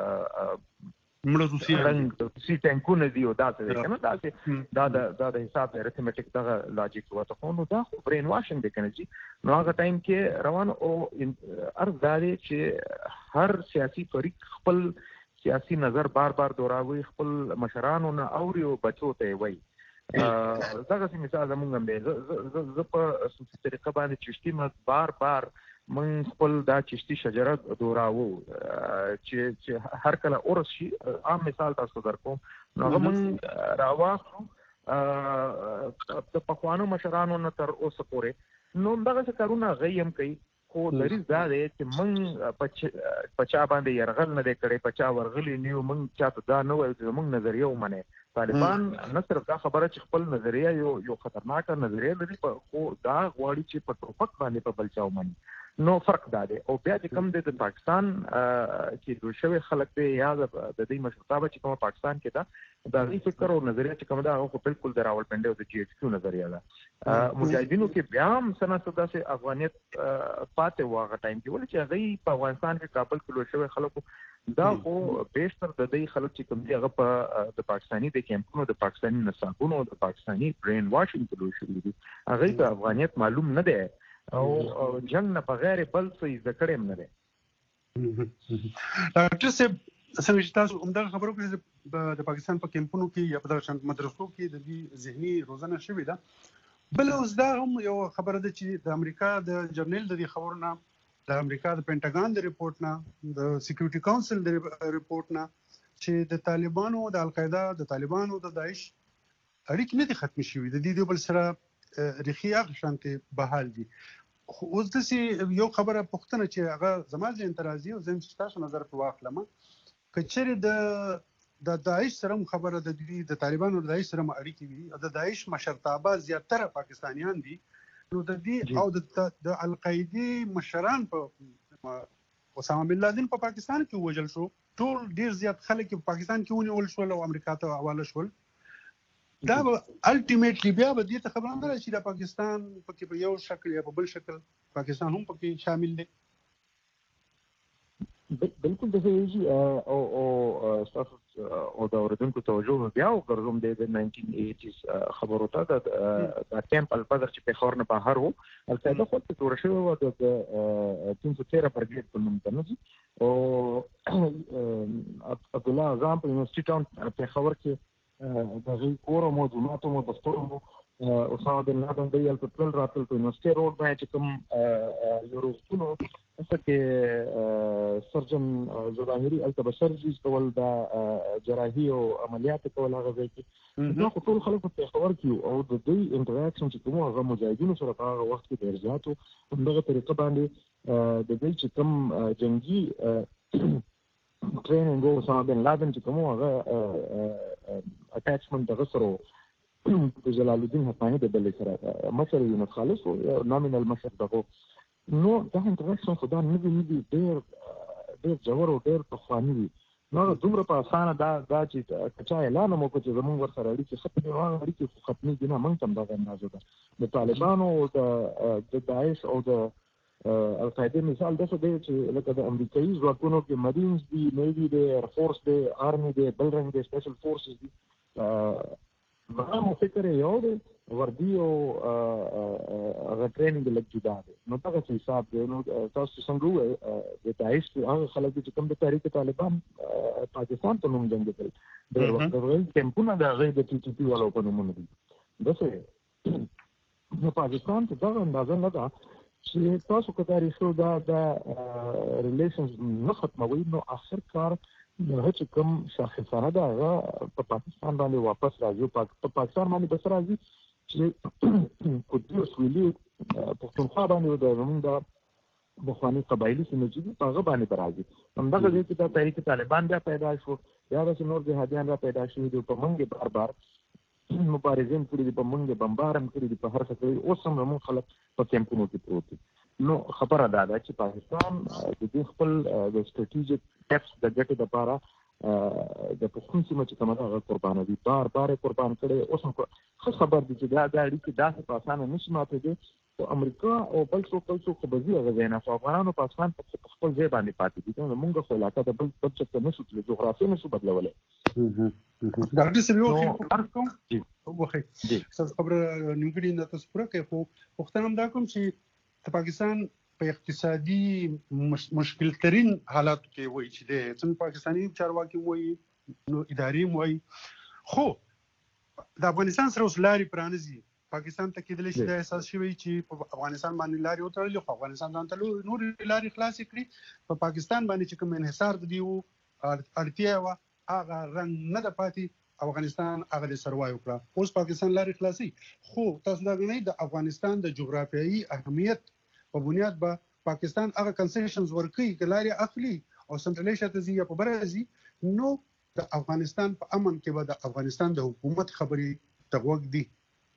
مړه رنګ سی ټانکونه دی او دا څه کنه دا د حساب ارثمټیک دغه لاجیک وته خو نو دا برین واشنګ دی کنه جی. نو هغه ټایم کې روان او ارزداري چې هر سیاسي فریق خپل سیاسي نظر بار بار دوراوي خپل مشرانو نه اوري او بچو ته وایي. دغه مثال زمونږ هم دی زه په صوفي طریقه باندې چشتي بار بار من خپل دا چشتي شجره دوراوو چې هر کله اورس شي عام مثال تاسو درکوم نو هغه من راواخلو د پخوانو مشرانو نه تر اوسه پورې نو دغه کارونه غیم کوي خو دریز دا دی چې من پچا باندې يرغل نه دی کړی پچا ورغلی نیو من چاته دا نه وایي چې موږ نظریه ومنه. طالبان نه صرف دا خبره چې خپل نظریه یو خطرناک نظریه لري خو دا غواړي چې په ټوپک باندې په بل چا ومني. نو فرق دا دی او بیا چې کوم د پاکستان کې دوه شوی خلک دی یا د دې مشرتابه چې کوم پاکستان کې دا د فکر او نظریه چې کوم دا خو بالکل د راولپنډي او د جی ایچ کیو نظریه ده. مجاهدینو کې بیا هم سنه صدا سي افغانیت پاتې واغه ټایم کې ولې چې هغه په افغانستان کې کابل کې دوه شوی خلکو دا خو بیشتر د دې خلک چې کوم دی هغه په د پاکستاني د کیمپونو د پاکستاني نصابونو د پاکستاني برین واشنګ په لور شوی دي هغه د افغانیت معلوم نه دی او جنگ نه بغیر بل څه ذکر هم نه دی. ډاکټر صاحب څنګه چې تاسو همدغه خبرو کې د پاکستان په کیمپونو کې یا په دغه مدرسو کې د دې ذهني روزنه شوې ده. بل اوس دا هم یو خبره ده چې د امریکا د جرنل د دې خبرونه د امریکا د پینټاګان د ریپورت نه د سکیورټي کونسل د ریپورت نه چې د طالبانو د القاعده د طالبانو د داعش اړیکې نه دي ختم شوي د دې بل سره ریخي هغه شانتي بحال دي. اوس د یو خبره پوښتنه چې هغه زما ځین ترازی او زم تاسو نظر په واخلم کچره د داعش سره خبره د دې د طالبانو د داعش سره اړیکې وي د داعش مشرتابه زیاتره پاکستانیان دي نو د دې او د القاعده مشران په اسامه بن لادن په پاکستان کې وژل شو ټول ډیر زیات خلک په پاکستان کې ونیول شو او امریکا ته حواله شول. دا الټیمیټلی بیا به دې ته خبره نه راشي د پاکستان پکې په یو شکل یا په بل شکل پاکستان هم پکې شامل دی. بالکل د هیڅ او تاسو او د اوریدونکو توجه بیا وګرځوم د 1980s خبرو ته د کیمپ الفدر چې په خور نه بهر وو القاعده خو ته تور شوی و د 313 برګیډ په نوم تنځي او عبد الله اعظم په یونیورسيټي ټاون په خبر کې د کور موضوعاتو مو دفترونو اسامه بن لادن د یل پټرول راتل په یونیورسيټي روډ باندې چې کوم یوروستونو چې سرجن زبانری التبه سرجیز کول د جراحي او عملیات کول هغه ځای کې نو ټول خلک په خبر کې او د دې انټراکشن چې کوم هغه مجاهدینو سره په هغه وخت کې ډیر زیاتو همدغه طریقه باندې د دې چې کوم جنگي ټریننګ او اسامه بن لادن چې کوم هغه اٹیچمنت دغه سره د جلال الدین حقانی د بل سره مشر یو خالص او نامینل مشر دغه نو دا انټراکشن خو دا نه دی ډیر جوړ او ډیر پخوانی دی نو دومره په اسانه دا چې کچا اعلان مو کو چې زمونږ ورسره اړیکې ختمې وي اړیکې ختمې دي نه موږ هم دغه اندازه ده د طالبانو او د داعش او د القاعده مثال دا څه دی چې لکه د امریکایي ځواکونو کې مارینز دي نیوی دی ایر فورس دی آرمي دی بل رنګ دی سپیشل فورسز دي هغه فکر یو دی وردی او هغه ټریننګ لږ جدا دی نو دا څه حساب دی نو تاسو څنګه وایي د داعش هغه خلک چې کوم د تحریک طالبان پاکستان ته نوم جنګ کړی د ورغل کمپونه د غیر د ټي ټي پی والو په نوم دي دا څه نو پاکستان ته دا اندازه نه ده چې تاسو کتاري شو دا ریلیشنز نه ختموي نو اخر کار هغه کوم شاخصانه ده هغه په پاکستان باندې واپس راځي په پاکستان باندې بس راځي چې قدوس ویلي پښتونخوا باندې د زمونږ د بخوانی قبایلی سیمې چې په هغه باندې راځي همدغه ځای کې د تحریک طالبان بیا پیدا شو یا د نور جهادیان را پیدا شوي دي په موږ بار مبارزین کړي دي په موږ بمبارم کړي دي په هر څه کې اوس هم موږ خلک په کیمپونو کې پروت دي نو خبره دا ده چې پاکستان د دې خپل د سټریټیجیک ټیپس د ګټې لپاره د پښتون سیمه چې کومه هغه قربانه دي بار قربان کړي اوس هم خبر دي چې دا اړیکې داسې په اسانه نشي ماتېدی او امریکا او بل څوک خو به زی هغه ځای نه خو افغانانو پاکستان په خپل ځای باندې پاتې دي نو موږ خو علاقه د بل څه نه شو تللی جغرافیه نه شو بدلولی دا د سیمو کې وخت څه خبره نیمګړی نه تاسو پوره کوي خو وختونه دا کوم چې د پاکستان په اقتصادي مشکل ترين حالاتو کې وایي چې د څنګه پاکستاني چارواکي وایي نو اداري وایي خو د افغانستان سره وسلاري پرانځي پاکستان ته کېدل شي د احساس شوی چې په افغانستان باندې لاري وتړل خو افغانستان ځان ته نور لاري خلاص کړي په پاکستان باندې چې کوم انحصار دیو اړتیا وا هغه رنګ نه د پاتې افغانستان هغه د سروایو کړه اوس پاکستان لاري خلاصي خو تاسو دا غنئ د افغانستان د جغرافیایي اهمیت په بنیاد به پاکستان هغه کنسیشنز ورکړي چې لاري اخلي او سنټرل ایشیا ته ځي په برازي نو د افغانستان په امن کې به د افغانستان د حکومت خبري تغوګ دي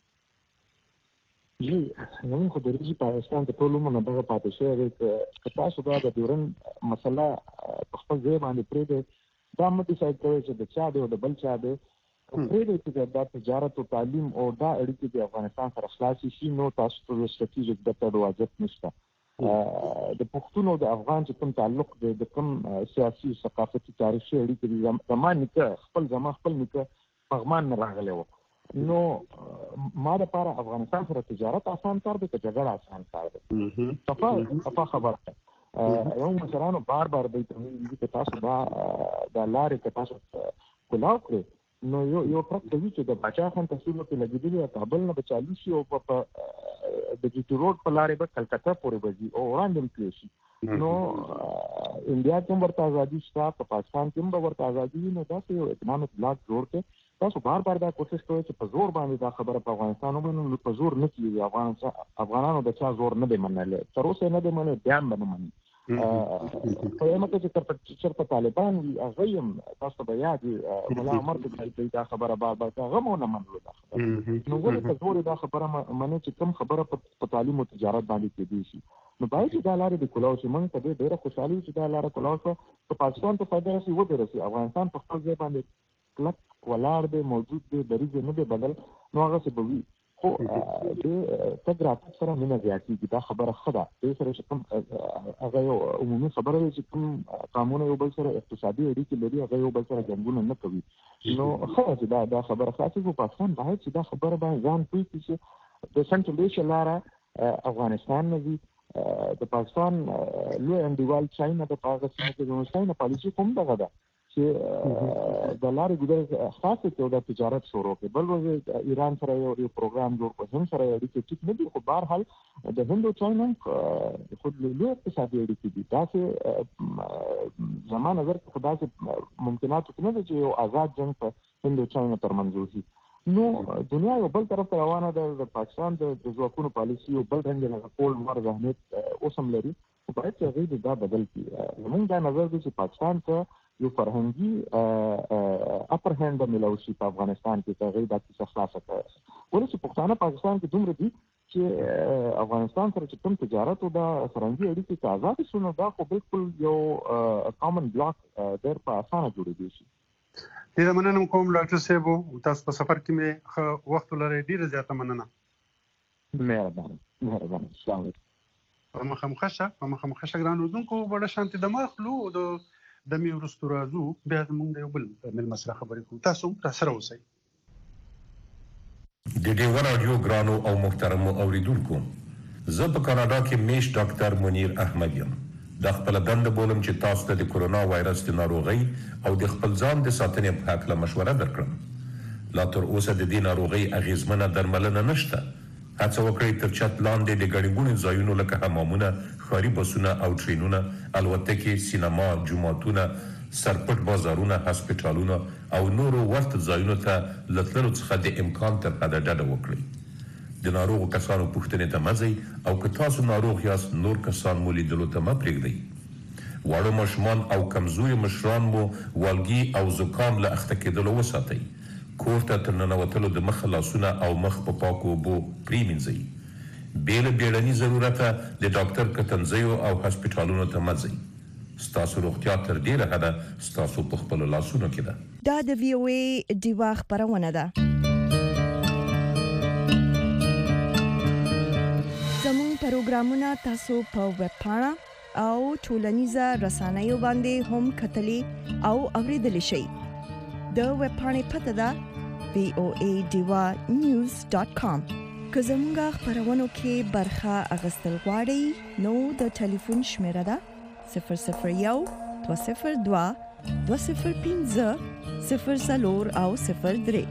نو خو د ریجی پاکستان ته ټول عمر نه دغه پاتې شوی چې تاسو دا د ډیورن مسله په خپل ځای باندې پرې ده دا مو ډیسایډ کوي چې د چا دی او د بل چا دی پرې ده چې دا تجارت او تعلیم او دا اړیکې د افغانستان سره خلاص شي نو تاسو ته ستراتیژیک د تدواجب نشته د پښتون او د افغان چې کوم تعلق د کوم سیاسي ثقافتي تاریخي اړیکې د زمان نه خپل نکه پغمان نه راغلی و نو ما د لپاره افغانستان سره تجارت آسان کار دی که جګړه آسان کار دی صفا خبره ده یو مشرانو بار دی ته ویلي چې تاسو دا لارې که تاسو کلاو کړئ نو یو فرق دی چې د باچا خان تحصیلو کې لګېدلي کابل نه به چالو شي او د جي ټي روډ په لارې به کلکته پورې به ځي او وړاندې به تللی شي نو انډیا کې هم ورته ازادي شته په پاکستان کې هم به ورته ازادي وي نو داسې یو اکنامک بلاک جوړ کړئ تاسو بار دا کوشش کوئ چې په زور باندې دا خبره په افغانستان ومنو په زور نه کیږي افغانانو د چا زور نه دی منلی تر اوسه نه دی منلی بیا هم به نه مني په یمه کې چې په طالبان وي هغه هم تاسو به یاد ملا عمر ته دا خبره بار هغه مو نه منلو دا خبره نو ولې په زور دا خبره منې چې کوم خبره په تعلیم او تجارت باندې کېدی شي نو باید چې دا لارې د کلاو شي موږ ته ډېره خوشحالي چې دا لاره کلاو شوه په پاکستان ته فایده رسي وبې افغانستان په خپل ځای باندې کلک ولاړ دی موجود دی دریځ نه دی بدل نو هغه څه به وي خو د تګ راتګ سره مینه زیاتېږي دا خبره ښه ده دې سره چې کوم هغه یو عمومي خبره دی چې کوم قانون یو بل سره اقتصادي اړیکې لري هغه یو بل سره جنګونه نه کوي نو ښه ده چې دا خبره خلاصه په پاکستان باید چې دا خبره باندې ځان پوه کړي چې د سنټرل ایشیا لاره افغانستان نه وي د پاکستان لوی انډیوال چاینا د هغه سیمه کې د چاینا پالیسي کوم دغه ده چې د لارې ګذر خاصه کې د تجارت شروع کې بل ورځ ایران سره یو پروګرام جوړ کړ هم سره اړیکې ټیک نه دي خو بهر حال د هند او چاینا خود له اقتصادي اړیکې دي تاسو زمانه نظر کې خدای چې ممکنات نه دي چې یو آزاد جنگ په هند او چاینا ترمنځ وشي نو دنیا یو بل طرف ته روانه ده د پاکستان د ځواکونو پالیسي او بل رنګ نه کول مر ذهنیت اوسم لري خو باید چې هغه دا بدل کړي زموږ دا نظر دی چې پاکستان ته یو فرهنګي اپر هاند ملو شي په افغانستان کې هغه د کیسه خلاصه کړي ولې چې پښتانه پاکستان کې دومره دي چې افغانستان سره چې کوم تجارت او د فرنګي اړیکې چې آزاد شونه دا خو بالکل یو کامن بلاک ډېر په اسانه جوړېږي شي. ډېره مننه کوم ډاکټر صاحب، تاسو په سفر کې مې وخت ولرئ، ډېره زیاته مننه. مهرباني. السلام علیکم. په مخه ګران اردوونکو بڑا شانتي د مخلو د می ورستو راځو بیا موږ یو بل مل مسله خبرې کوو. تاسو سره اوسئ. د ډیو رادیو ګرانو او محترمو اوریدونکو، زه په کاناډا کې میش ډاکټر منیر احمد یم. د خپل دنده بولم چې تاسو ته د کورونا وایرس د ناروغۍ او د خپل ځان د ساتنې په اړه مشوره درکړم. لا تر اوسه د دې ناروغۍ اغیزمنه درملنه نشته. هڅه وکړئ تر چت لاندې د ګڼې ګوڼې ځایونو لکه حمامونه، ښاري بسونه او ټرینونه، الوتکې، سینما، جوماتونه، سرپټ بازارونه، هسپټالونه او نورو ورته ځایونو ته له تللو څخه د امکان تر حده ډډه وکړئ. د ناروغو کسانو پوښتنې ته مه ځئ او که تاسو ناروغ یاست نور کسان مو لیدلو ته مه پرېږدئ. واړه ماشومان او کمزوري مشران مو والګي او زکام له اخته کېدلو وساتئ. کور ته تر ننوتلو د مخه لاسونه او مخ په پاکو اوبو پرېمینځئ. بې له بیړني ضرورته د ډاکټر کتنځیو او هسپټالونو ته مه ځئ. ستاسو روغتیا تر ډېره حده ستاسو په خپلو لاسونو کې ده. دا د وی او ای ډیوا خپرونه ده. زموږ پروګرامونه تاسو په ویب پاڼه او ټولنیزه رسنیو باندې هم کتلی او اوریدلی شئ. د ویب پاڼې پته ده voadivanews.com. که زموږه خپرونو کې برخه اخیستل غواړئ نو د ټلیفون شمیره ده 001 202 205 04 او 03.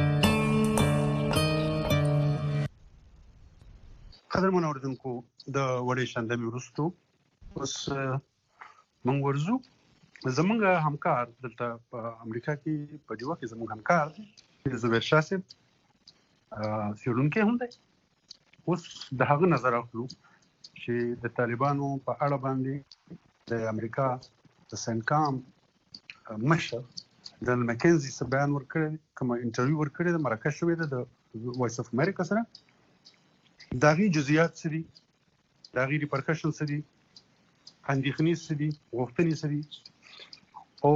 قدرمن اوریدونکو، د وړې شاندمې وروستو اوس موږ ورځو. زمونږ همکار دلته په امریکا کې په ډیوا کې زمونږ همکار دی زبیر شاه صاحب، څېړونکی هم دی. اوس د هغه نظر اخلو چې د طالبانو په اړه باندې د امریکا د سنکام مشر جنرال مکینزي څه بیان ورکړی، کومه انټرویو ورکړې ده، مرکه شوې ده د وایس اف امریکا سره. د هغې جزئیات څه دي، د هغې ریپرکشن څه دي، اندېښنې څه دي، غوښتنې څه دي، او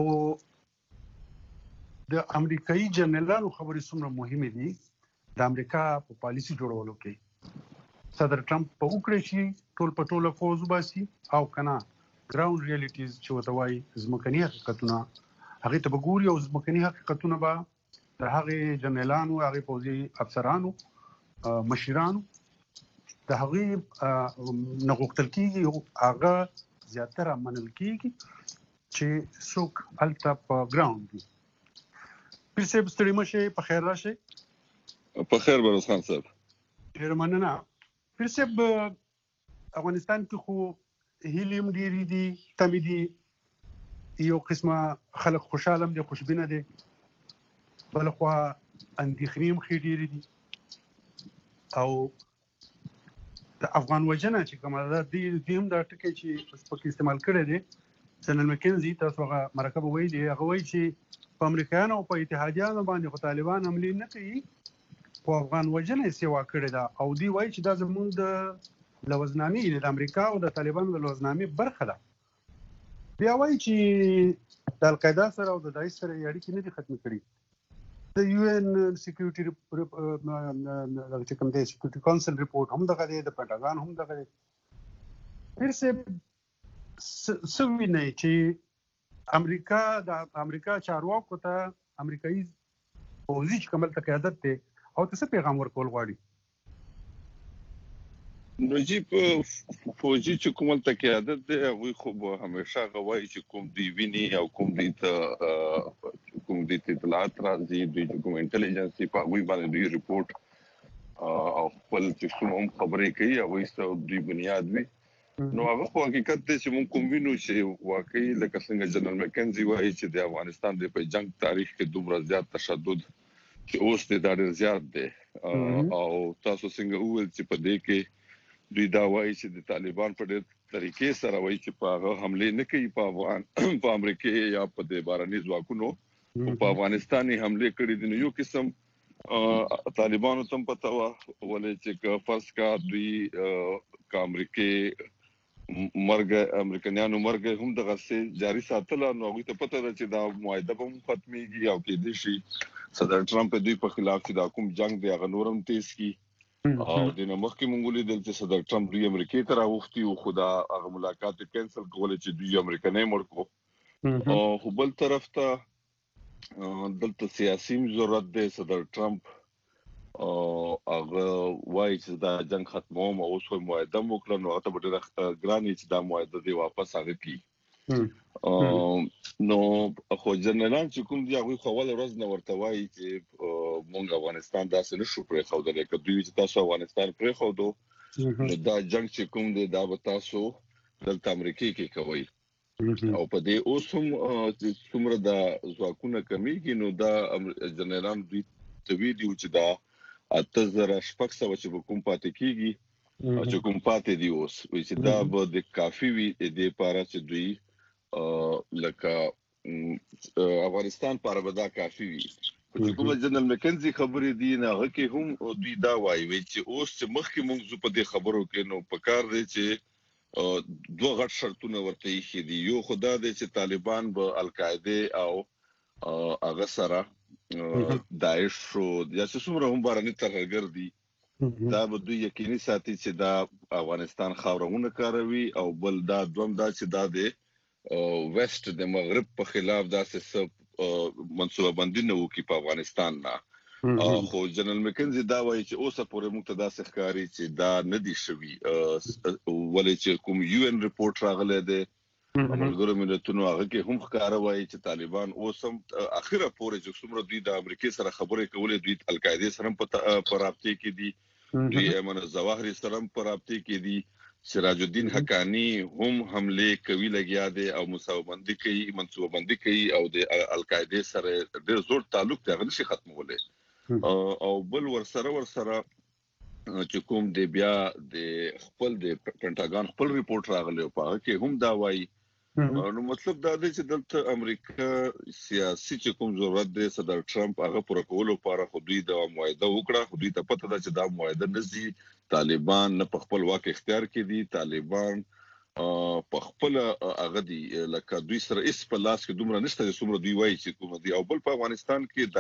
د امریکایي جنرالانو خبرې څومره مهمې دي د امریکا په پالیسي جوړولو کې. صدر ټرمپ په وکړی چې ټول په ټوله فوز وباسي او که نه ګراوند ریالیټیز چې ورته وایي ځمکني حقیقتونه، هغې ته به ګوري او ځمکني حقیقتونه به د هغې جنرالانو، هغې پوځي افسرانو، مشرانو د هغې نه غوښتل کېږي، هغه زیاتره منل کېږي چې څوک هلته په ګراوند وي. پیر صاحب ستړي مه شئ، په خیر راشئ. په خیر بروز خان صاحب. ډېره مننه. پیر صاحب، افغانستان کې خو هیلې هم ډېرې دي، تمې دي، یو قسمه خلک خوشحاله هم دي، خوشبینه دي، بله خوا اندېښنې هم ښې ډېرې دي. او د افغان وژنه چې کومه ده، دوی هم دا ټکی چې پکې استعمال کړی دی، جنرال مکینزي، تاسو هغه مرکه به ویلي، هغه وایي چې په امریکایانو او په اتحادیانو باندې خو طالبان حملې نه کوي، خو افغان وژنه یې سیوا کړې ده. او دوی وایي چې دا زموږ د لوزنامې، د امریکا او د طالبانو د لوزنامې برخه ده. بیا وایي چې د القاعده سره او د داعش سره یې اړیکې نه دي ختمې کړي. د یو ان سکیورټي چې کوم دی سکیورټي کونسل رپورټ هم دغه دی، د پنټاګان هم دغه دی. پیر صاحب څه وینئ چې امریکا د امریکا چارواکو ته امریکایي پوځي چې کوم هلته قیادت دی او ته څه پیغام ورکول غواړي؟ نجیب فوجي چې کوم هلته قیادت دی هغوی خو به همیشه هغه وایي چې کوم دوی ویني او کوم دوی ته اطلاعات راځي، دوی چې کوم انټلیجنس په هغوی باندې دوی رپورټ او خپل چې کوم هم خبرې کوي هغوی څه دوی بنیاد وي. نو هغه خو حقیقت دی چې موږ کوم وینو چې واقعي لکه څنګه جنرال مکینزي وایي چې د افغانستان د په جنگ تاریخ کې دومره زیات تشدد چې اوس دی دا ډېر زیات دی. او تاسو څنګه وویل چې په دې کې دوی دا وایي چې د طالبان په ډېر طریقې سره وایي چې په هغه حملې نه کوي په امریکا یا په د بهرني ځواکونو په افغانستان یې حملې کړي دي. نو یو قسم طالبانو تم پته وا ولې چې فرض کا دوی کا امریکایانو مرګ هم د غسه جاری ساتل نو هغه ته پته ده چې دا معاهده به ختميږي او کې دي شي صدر ټرمپ دوی په خلاف چې دا کوم جنگ دی هغه نورم تیز کی او د مخکې مونږ لیدل چې صدر ټرمپ دوی امریکای ته راوختي او خدا هغه ملاقات کینسل کول چې دوی امریکایي مرکو او بل طرف ته دلته سیاسي ضرورت دی صدر ټرمپ او هغه وایي چې دا جنگ ختموم او اوس معاهده وکړه نو هغه به ډېر ګران چې دا معاهده دی واپس هغه کی نو خو جنرال چې کوم دی هغه خو ول ورځ نه ورته وایي چې مونږ افغانستان داسې نشو پرې خو د لکه دوی چې تاسو افغانستان پرې خو دو دا جنگ چې کوم دی دا به تاسو دلته امریکای کې کوي او په دې اوس هم څومره د ځواکونه کمیږي نو دا جنرال دوی توی دی چې دا اتزر شپږ سو چې کوم پاتې کیږي چې کوم پاتې دی اوس چې دا به د کافي وي د لپاره چې دوی لکه افغانستان پر ودا کافي وي چې کوم جنرال مکنزي خبرې دي نه هغه کې هم دوی دا وایي چې اوس چې مخکې موږ په دې خبرو کې نو پکار دی چې دوه غټ شرطونه ورته یې دي یو خدا دی چې طالبان به القاعده او هغه سره داعش شو یا چې څومره هم بارني ترهګر دي دا به دوی یقیني ساتي چې دا افغانستان خاورونه کاروي او بل دا دوم دا چې دا د ویسټ د مغرب په خلاف داسې منصوبه بندي نه وکړي په افغانستان نه خو جنرال مکنزي دا وایي چې اوسه پورې موږ ته داسې ښکاري چې دا نه دي شوي ولې چې کوم یو ان ریپورت راغلی دی ملګرو ملتونو هغه کې هم ښکاره وایي چې طالبان اوس هم اخره پورې چې څومره دوی د امریکای سره خبرې کولې دوی القاعده سره په رابطه کې دي دوی ایمن الظواهري سره په رابطه کې دي سراج الدین حقانی هم حمله کوي لګیا دي او منصوبه بندي کوي او د القاعده سره ډېر زور تعلق دی هغه نشي ختمولای او بل ورسره چې کوم دی بیا د خپل د پینټاګان خپل ریپورت راغلی په هغه کې هم دا وایي نو مطلب دا دی چې دلته امریکا سیاسي چې کوم ضرورت دی صدر ټرمپ هغه پر کولو لپاره خو دوی د معاهده وکړه خو دوی ته پته ده چې دا معاهده نزي طالبان نه په خپل واک اختیار کې دي طالبان په خپل هغه دي لکه دوی سره اس په لاس کې دومره نشته چې څومره دوی وایي چې کوم دي او بل په افغانستان کې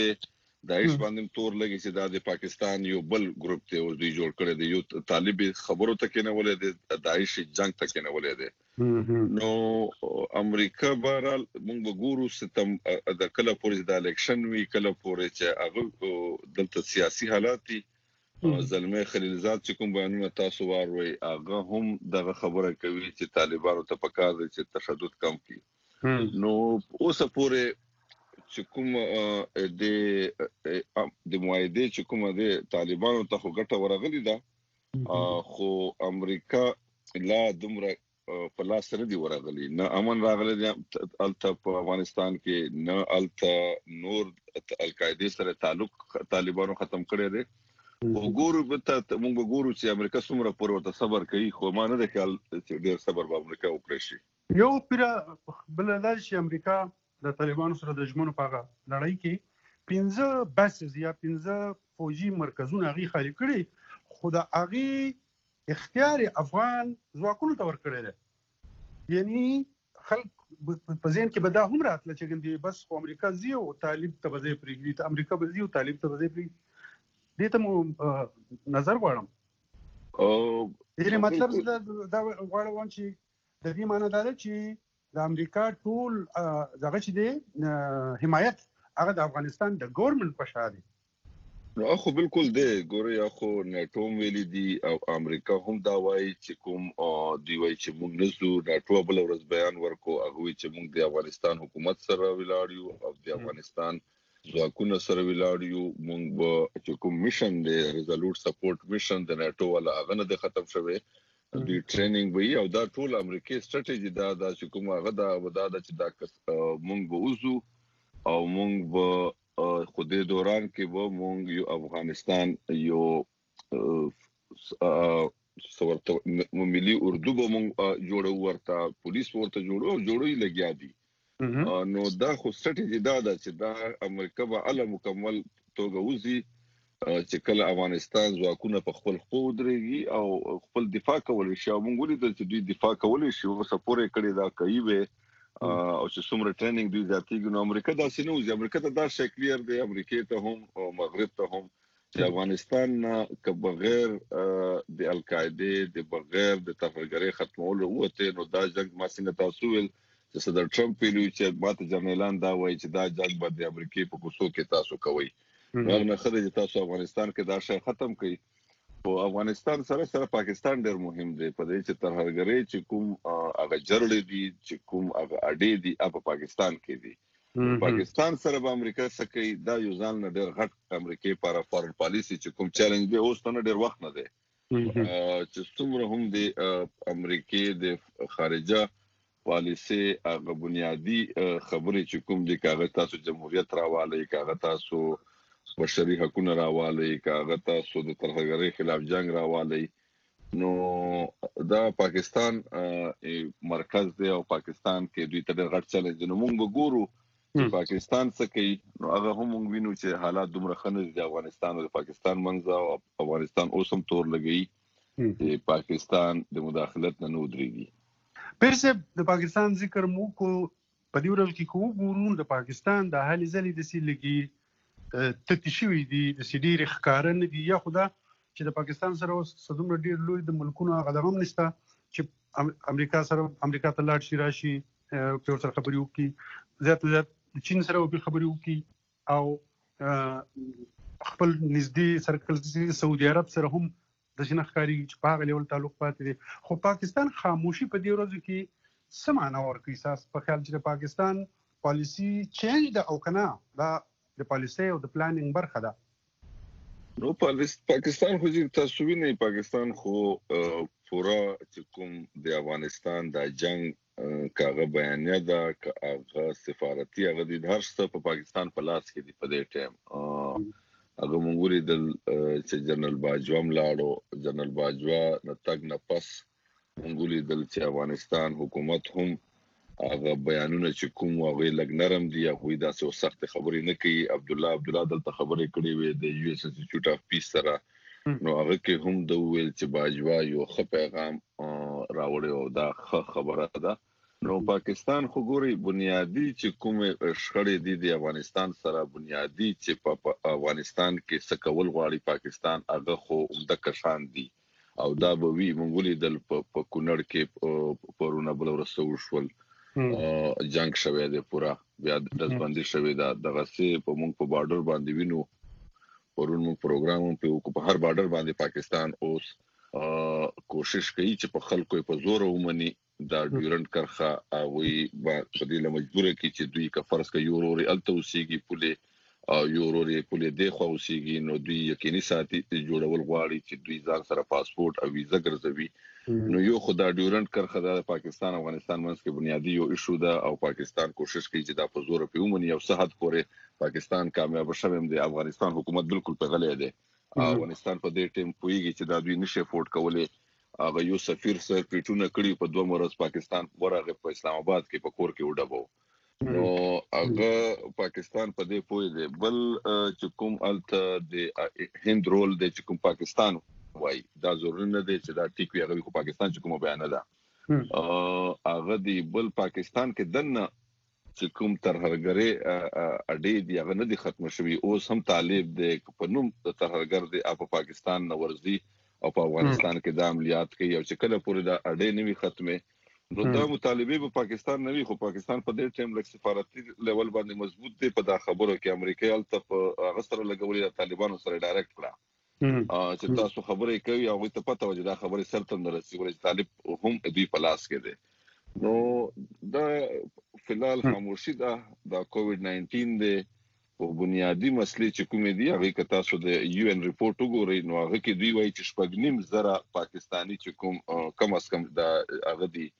داعش باندې تور لګي چې دا د پاکستان یو بل ګروپ ته ور دوی جوړ کړی دی یو طالب خبرو ته کې نه ولې د داعش جنگ ته کې نه ولې دی نو امریکا بهرال موږ وګورو ستم د کله پورې د الیکشن وی کله پورې چې هغه دلته سیاسي حالات دي زلمه خلیلزاد چې کوم بیانونه تاسو واروي هغه هم دغه خبره کوي چې طالبانو ته پکار دي چې تشدد کم کړي نو اوس پورې چې کوم د معاهده چې کوم د طالبانو ته خو ګټه ورغلي ده خو امریکا لا دومره په لاس سره دی ورغلي نه امن راغلي الته په افغانستان کې نه الته نور القاعده سره تعلق طالبانو ختم کړی دی وګورو به موږ وګورو چې امریکا څومره پر ورته صبر کوي خو ما نه د خیال چې ډیر صبر به امریکا وکړي شي یو پیر بل دا چې امریکا د طالبانو سره د ژمنو په لړۍ کې 15 بسز یا 15 فوجي مرکزونه غي خالي کړي خو د اغي اختیار افغان ځواکونو ته ورکړی دی یعنی خلک په ځین کې به دا هم راتله چې ګندې بس امریکا زی او طالب ته به ځای پرېږدي ته امریکا به زی او طالب ته به ځای پرېږدي دې ته مو نظر غواړم یعنی مطلب دا غواړم چې د دې معنی دا ده چې د امریکا ټول دغه چې دی حمایت هغه د افغانستان د ګورنمنت په شا دی نو خو بالکل دی ګوري خو نیټو ویلي دي او امریکا هم دا وایي چې کوم دی وایي چې موږ نزو نیټو بل ورځ بیان ورکو هغه چې موږ د افغانستان حکومت سره ولاړیو او د افغانستان ځواکونو سره ولاړیو موږ چې کوم میشن دی ریزولوټ سپورټ میشن د نیټو ولا هغه نه ختم شوی د ټریننګ وی او دا ټول امریکای ستراتیژي دا چې کومه غدا ودا چې دا مونږ به وزو او مونږ به خو دې دوران کې به مونږ یو افغانستان یو څورته ملي اردو به مونږ جوړو ورته پولیس ورته جوړوي لګیا دي نو دا خو ستراتیژي دا چې دا امریکا به علا مکمل توګه وزي چې کله افغانستان ځواکونه په خپل خو درېږي او خپل دفاع کول شي او موږ ولیدل چې دوی دفاع کول شي او سپورې کړي دا کوي او چې څومره ټریننګ دوی زیاتېږي نو امریکا دا سينو چې امریکا ته دا شي کلیر دی امریکا ته هم او مغرب ته هم چې افغانستان که بغیر د القاعده د بغیر د تفرقه ختمولو وته نو دا جنگ ما څنګه تاسو ول چې صدر ټرمپ ویلي چې ماته جنرالان دا وایي چې دا جنگ به د امریکا په کوڅو کې تاسو کوي نو نه خدای چې تاسو افغانستان کې دا شی ختم کړئ او افغانستان سره پاکستان ډېر مهم دی په دې چې ترهګرۍ چې کوم هغه جرړې دي چې کوم هغه اډې دي په پاکستان کې دي پاکستان سره به امریکا سکه دا یو ځان نه ډېر غټ امریکای پر فارن پالیسی چې کوم چیلنج به اوس نه ډېر وخت نه دی چې څومره هم د امریکای د خارجه پالیسی هغه بنیادی خبرې چې کوم دي کاغذ تاسو جمهوریت راواله کاغذ تاسو بشري حقوقونه راواله کاغذ تاسو د ترهګرۍ خلاف جنگ راواله نو دا پاکستان مرکز دی او پاکستان کې دوی ته غټ چیلنج نو موږ وګورو چې پاکستان څه کوي نو هغه هم موږ وینو چې حالات دومره خنځ دي افغانستان او پاکستان منځ او افغانستان اوسم تور لګي چې پاکستان د مداخلت نه ودرېږي پرسه د پاکستان ذکر مو کو په دې ورځ کې کو ګورون د پاکستان د حالي ځلې د سیلګي تتشوي دي د سیډیر ښکارن دي یا خدا چې د پاکستان سره صدوم ډیر لوی د ملکونو غدغم نشته چې امریکا ته لاړ شي راشي په ورته خبري وکي زیات چین سره په خبري وکي او خپل نږدې سرکل سعودي عرب سره هم د شنخکاری چې په هغه لیول تعلق پاتې دي خو پاکستان خاموشي په دې ورځ کې سمانه ورکوي اساس په خیال چې پاکستان پالیسی چینج د او کنه دا د پالیسي او د پلانینګ برخه ده نو پاکستان خو چې تاسو وینئ پاکستان خو پورا چې کوم د افغانستان د جنگ کاغه بیانیه ده کاغه سفارتي هغه د هر څه په پاکستان په لاس کې دی په دې ټیم هغه مونږ د چې جنرال باجوا ملاړو جنرال باجوا نتاګ نه پس مونږ د چې افغانستان حکومت هم هغه بیانونه چې کوم هغه لګ نرم دي هغه داسې سخت خبرې نه کوي عبد الله دلته خبرې کړې وې د یو اس انسټیټیوټ اف پیس سره نو هغه کې هم د ویل چې باجوا یو ښه پیغام راوړی او دا ښه خبره ده نو پاکستان خو ګوري بنیادی چې کوم شخړې دي د افغانستان سره بنیادی چې په افغانستان کې سکول غواړي پاکستان هغه خو عمده کشان دي او دا به وی مونږ لیدل په کونړ کې پرونه بل ورسو شول جنگ شوه دی پورا بیا د دزبندي شوه دا دغه سي په مونږ په بارډر باندې وینو پرون مونږ پروګرام په هر بارډر باندې پاکستان اوس کوشش کوي چې په خلکو په زور ومني دا ډیورنت کرخه او وی په دې له مجبور کی چې دوی کا فرض کوي یوروري التوسيږي پوله یوروري پوله د خو اوسيږي نو دوی یقیني ساتي چې جوړول غواړي چې دوی ځان سره پاسپورت او ویزا ګرځوي نو یو خدای ډیورنت کرخه د پاکستان افغانستان منځ کې بنیادی یو ایشو ده او پاکستان کوشش کوي چې دا په زور په ومني او صحت پورې پاکستان کامیاب شوم دی افغانستان حکومت بالکل په غلې ده افغانستان په دې ټیم پويږي چې دا دوی نشي افورد کولای هغه یو سفیر سره پیټونه کړی په 2 ورځ پاکستان ورغه په اسلام آباد کې په کور کې وډبو نو هغه پاکستان په دې پوي دی بل چې کوم الته د هند رول د چې کوم پاکستان وای دا ضروري نه دی چې دا ټیک وي هغه کو پاکستان چې کوم بیان ده هغه دی بل پاکستان کې دنه چې کوم ترهګرۍ اډې دی هغه نه دي ختم شوی اوس هم طالب دی په نوم د ترهګر دی په پاکستان نورزي او په افغانستان کې د عملیات کوي او چې کله پورې دا اډې نه وي ختمه نو دا مطالبه په پاکستان نه وي خو پاکستان په دې ټیم لکه سفارتي لیول باندې مضبوط دی په دا خبرو کې امریکا الته غسر لګولې د طالبانو سره ډایرکټ کړه چې تاسو خبرې کوي او ته پته وځي دا خبرې سرته نه رسي ولې طالب هم دوی په لاس کې دي نو دا فلال خاموشي دا کووډ 19 دی او بنیادی مسلې چې کومې دي هغه کې تاسو د یو ان ریپورت وګورئ نو هغه کې دوی وایي چې شپږنیم زره پاکستانی چې کوم کم از کم دا هغه دي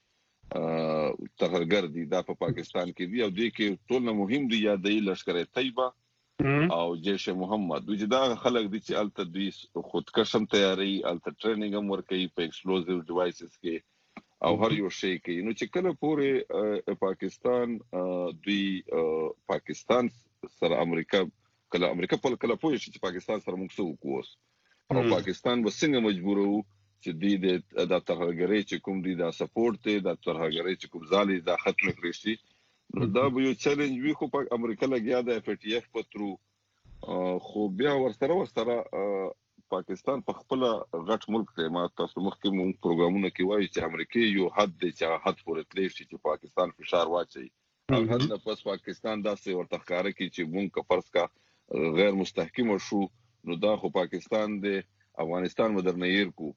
ترهګر دي دا په پاکستان کې دي او دوی کې ټول نه مهم دي یادې لشکر طیبه او جیش محمد دوی دا خلک دي چې الته دوی خودکشم تیاری الته ټریننګ هم ورکوي په ایکسپلوزیو ډیوایسز کې او هر یو شی کوي نو چې کله پورې پاکستان دوی پاکستان سره امریکا کله امریکا په کله پوه شي چې پاکستان سره موږ څه وکوس او پاکستان به څنګه مجبور وو چې د ترهګرۍ چې کوم دي دا سپورټ دی د ترهګرۍ چې کوم ځالي دا ختم کړی شي نو دا به یو چیلنج وي خو په امریکا لګیا د اف ټي اف په ترو خو بیا ورسره پاکستان په خپل غټ ملک دی ما تاسو مخکې مونږ پروګرامونه کې وایي چې امریکا یو حد دی چې حد پورې تللی شي چې پاکستان فشار واچي او حد نه پس پاکستان داسې ورته ښکاره کوي چې مونږ که فرض کا غیر مستحکم شو نو دا خو پاکستان دی افغانستان مدرنیر کو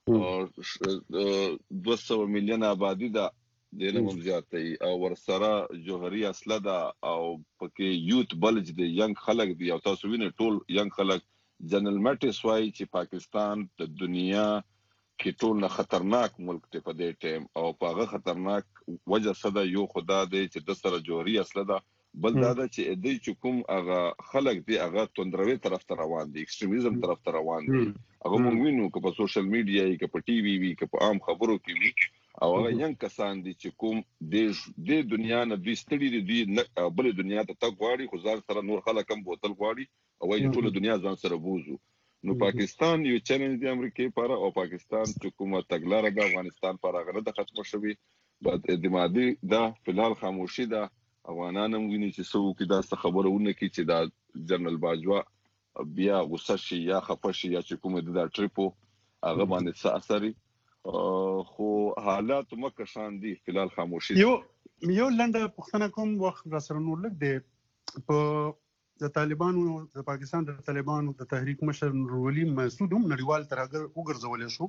200 میلیون آبادی دا د نوم زیاتې او ورسره جوهري اصله ده او پکې یوت بلج دی ینګ خلک دی او تاسو وینئ ټول ینګ خلک جنرال میټس وایي چې پاکستان د دنیا کې ټول نه خطرناک ملک دی په دې ټیم او په هغه خطرناک وجه صدا یو خدا دی چې د سره جوهري اصله ده بل دا چې دې چې کوم هغه خلک دی هغه توندروي طرف ته روان دي ایکستریمیزم طرف ته روان دي هغه موږ وینو که په سوشل میډیا کې په ټي وي وي که په عام خبرو کې وي او هغه ینګ کسان دي چې کوم د دنیا نه دوی ستړي دي بل دنیا ته تګ غواړي خو ځان سره نور خلک هم بوتل غواړي او وايي ټول دنیا ځان سره بوزو نو پاکستان یو چیلنج دی امریکای لپاره او پاکستان چې کومه تګلارې د افغانستان لپاره غره د ختم شوی بعد اعتمادي دا فلحال خاموشي ده افغانان هم ویني چې څو کې دا خبرونه کوي چې دا جنرال باجوا بیا غوسه شي یا خپه شي یا چې کومه د ټریپو هغه باندې څه اثر خو حالات مکه شان دي فلحال خاموشي یو لنډه پښتنه کوم وخت را سره نور لګ دی په د طالبانو د پاکستان د طالبانو د تحریک مشر نورولي مسعود هم نړیوال ترهګر وګرځول شو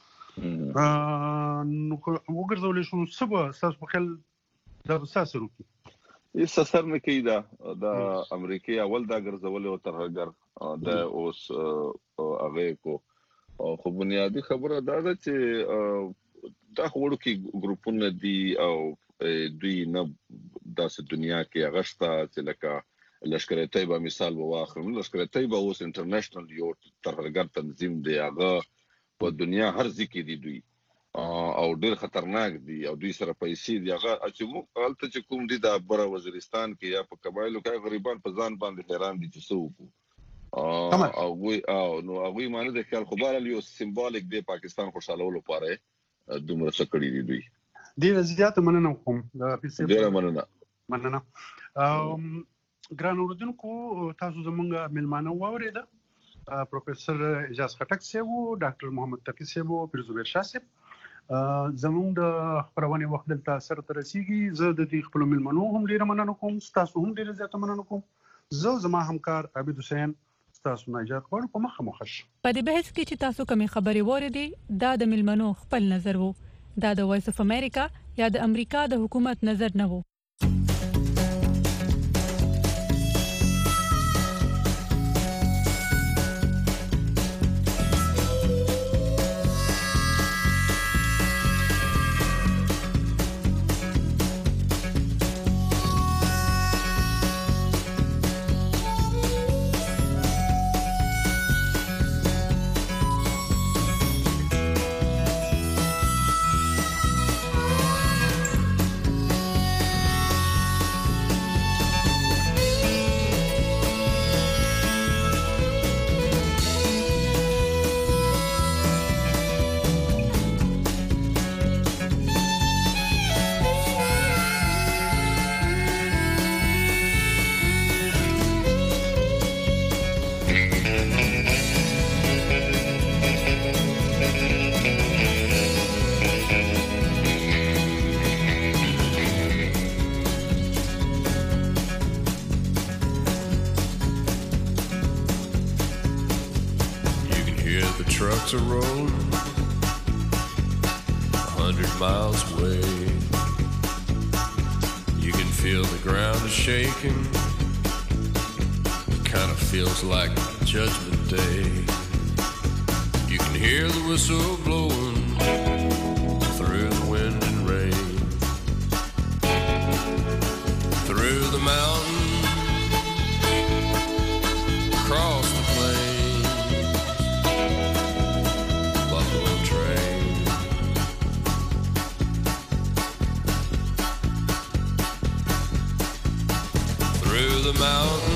نو وګرځول شو سبا تاسو په خل دا څه وکړي هیڅ اثر نه کوي دا امریکای اول دا ګرځول او ترهګر د اوس هغه کو خو بنیادی خبره دا ده چې دا وړو کې ګروپونه دي او دوی نه داسې دنیا کې غشتا چې لکه لشکره طیبه مثال واخلم لشکره طیبه اوس انټرنیشنل یو ترهګر تنظیم دی هغه په دنیا هر ځکه دی دوی او ډیر خطرناک دي او دوی سره پیسې دی هغه چې حالت چې کوم دي د بره وزیرستان کې یا په قبایلو کې غریبان په ځان باندې حیران دي چې څه وکړو او نو هغه معنی د خیال خبره یو سمبولیک دی پاکستان خوشاله لپاره دومره څه کړی دي دوی ډیر زیات مننه کوم د پیسې ډیر مننه ګران اوردونکو تاسو زمونږ ملمانه واوریده پروفیسور اجاز خټک صاحب او ډاکټر محمد تقی صاحب او پیرزبیر شاه صاحب زمونږ د خبرونه وخت دلته سره ترسيږي زه د دې خپل ملمنو هم ډیر مننه کوم تاسو هم ډیر زیات مننه کوم زما همکار عبید حسین تاسو نه اجازه غواړم په مخه مخش په دې بحث کې چې تاسو کومې خبرې وریدي دا د ملمنو خپل نظر وو دا د وایس اف امریکا یا د امریکا د حکومت نظر نه وو Trucks are rolling 100 miles away. You can feel the ground is shaking. It kind of feels like Judgment Day. You can hear the whistle blowing through the wind and rain. Through the mountains, across the plains. Through the mountains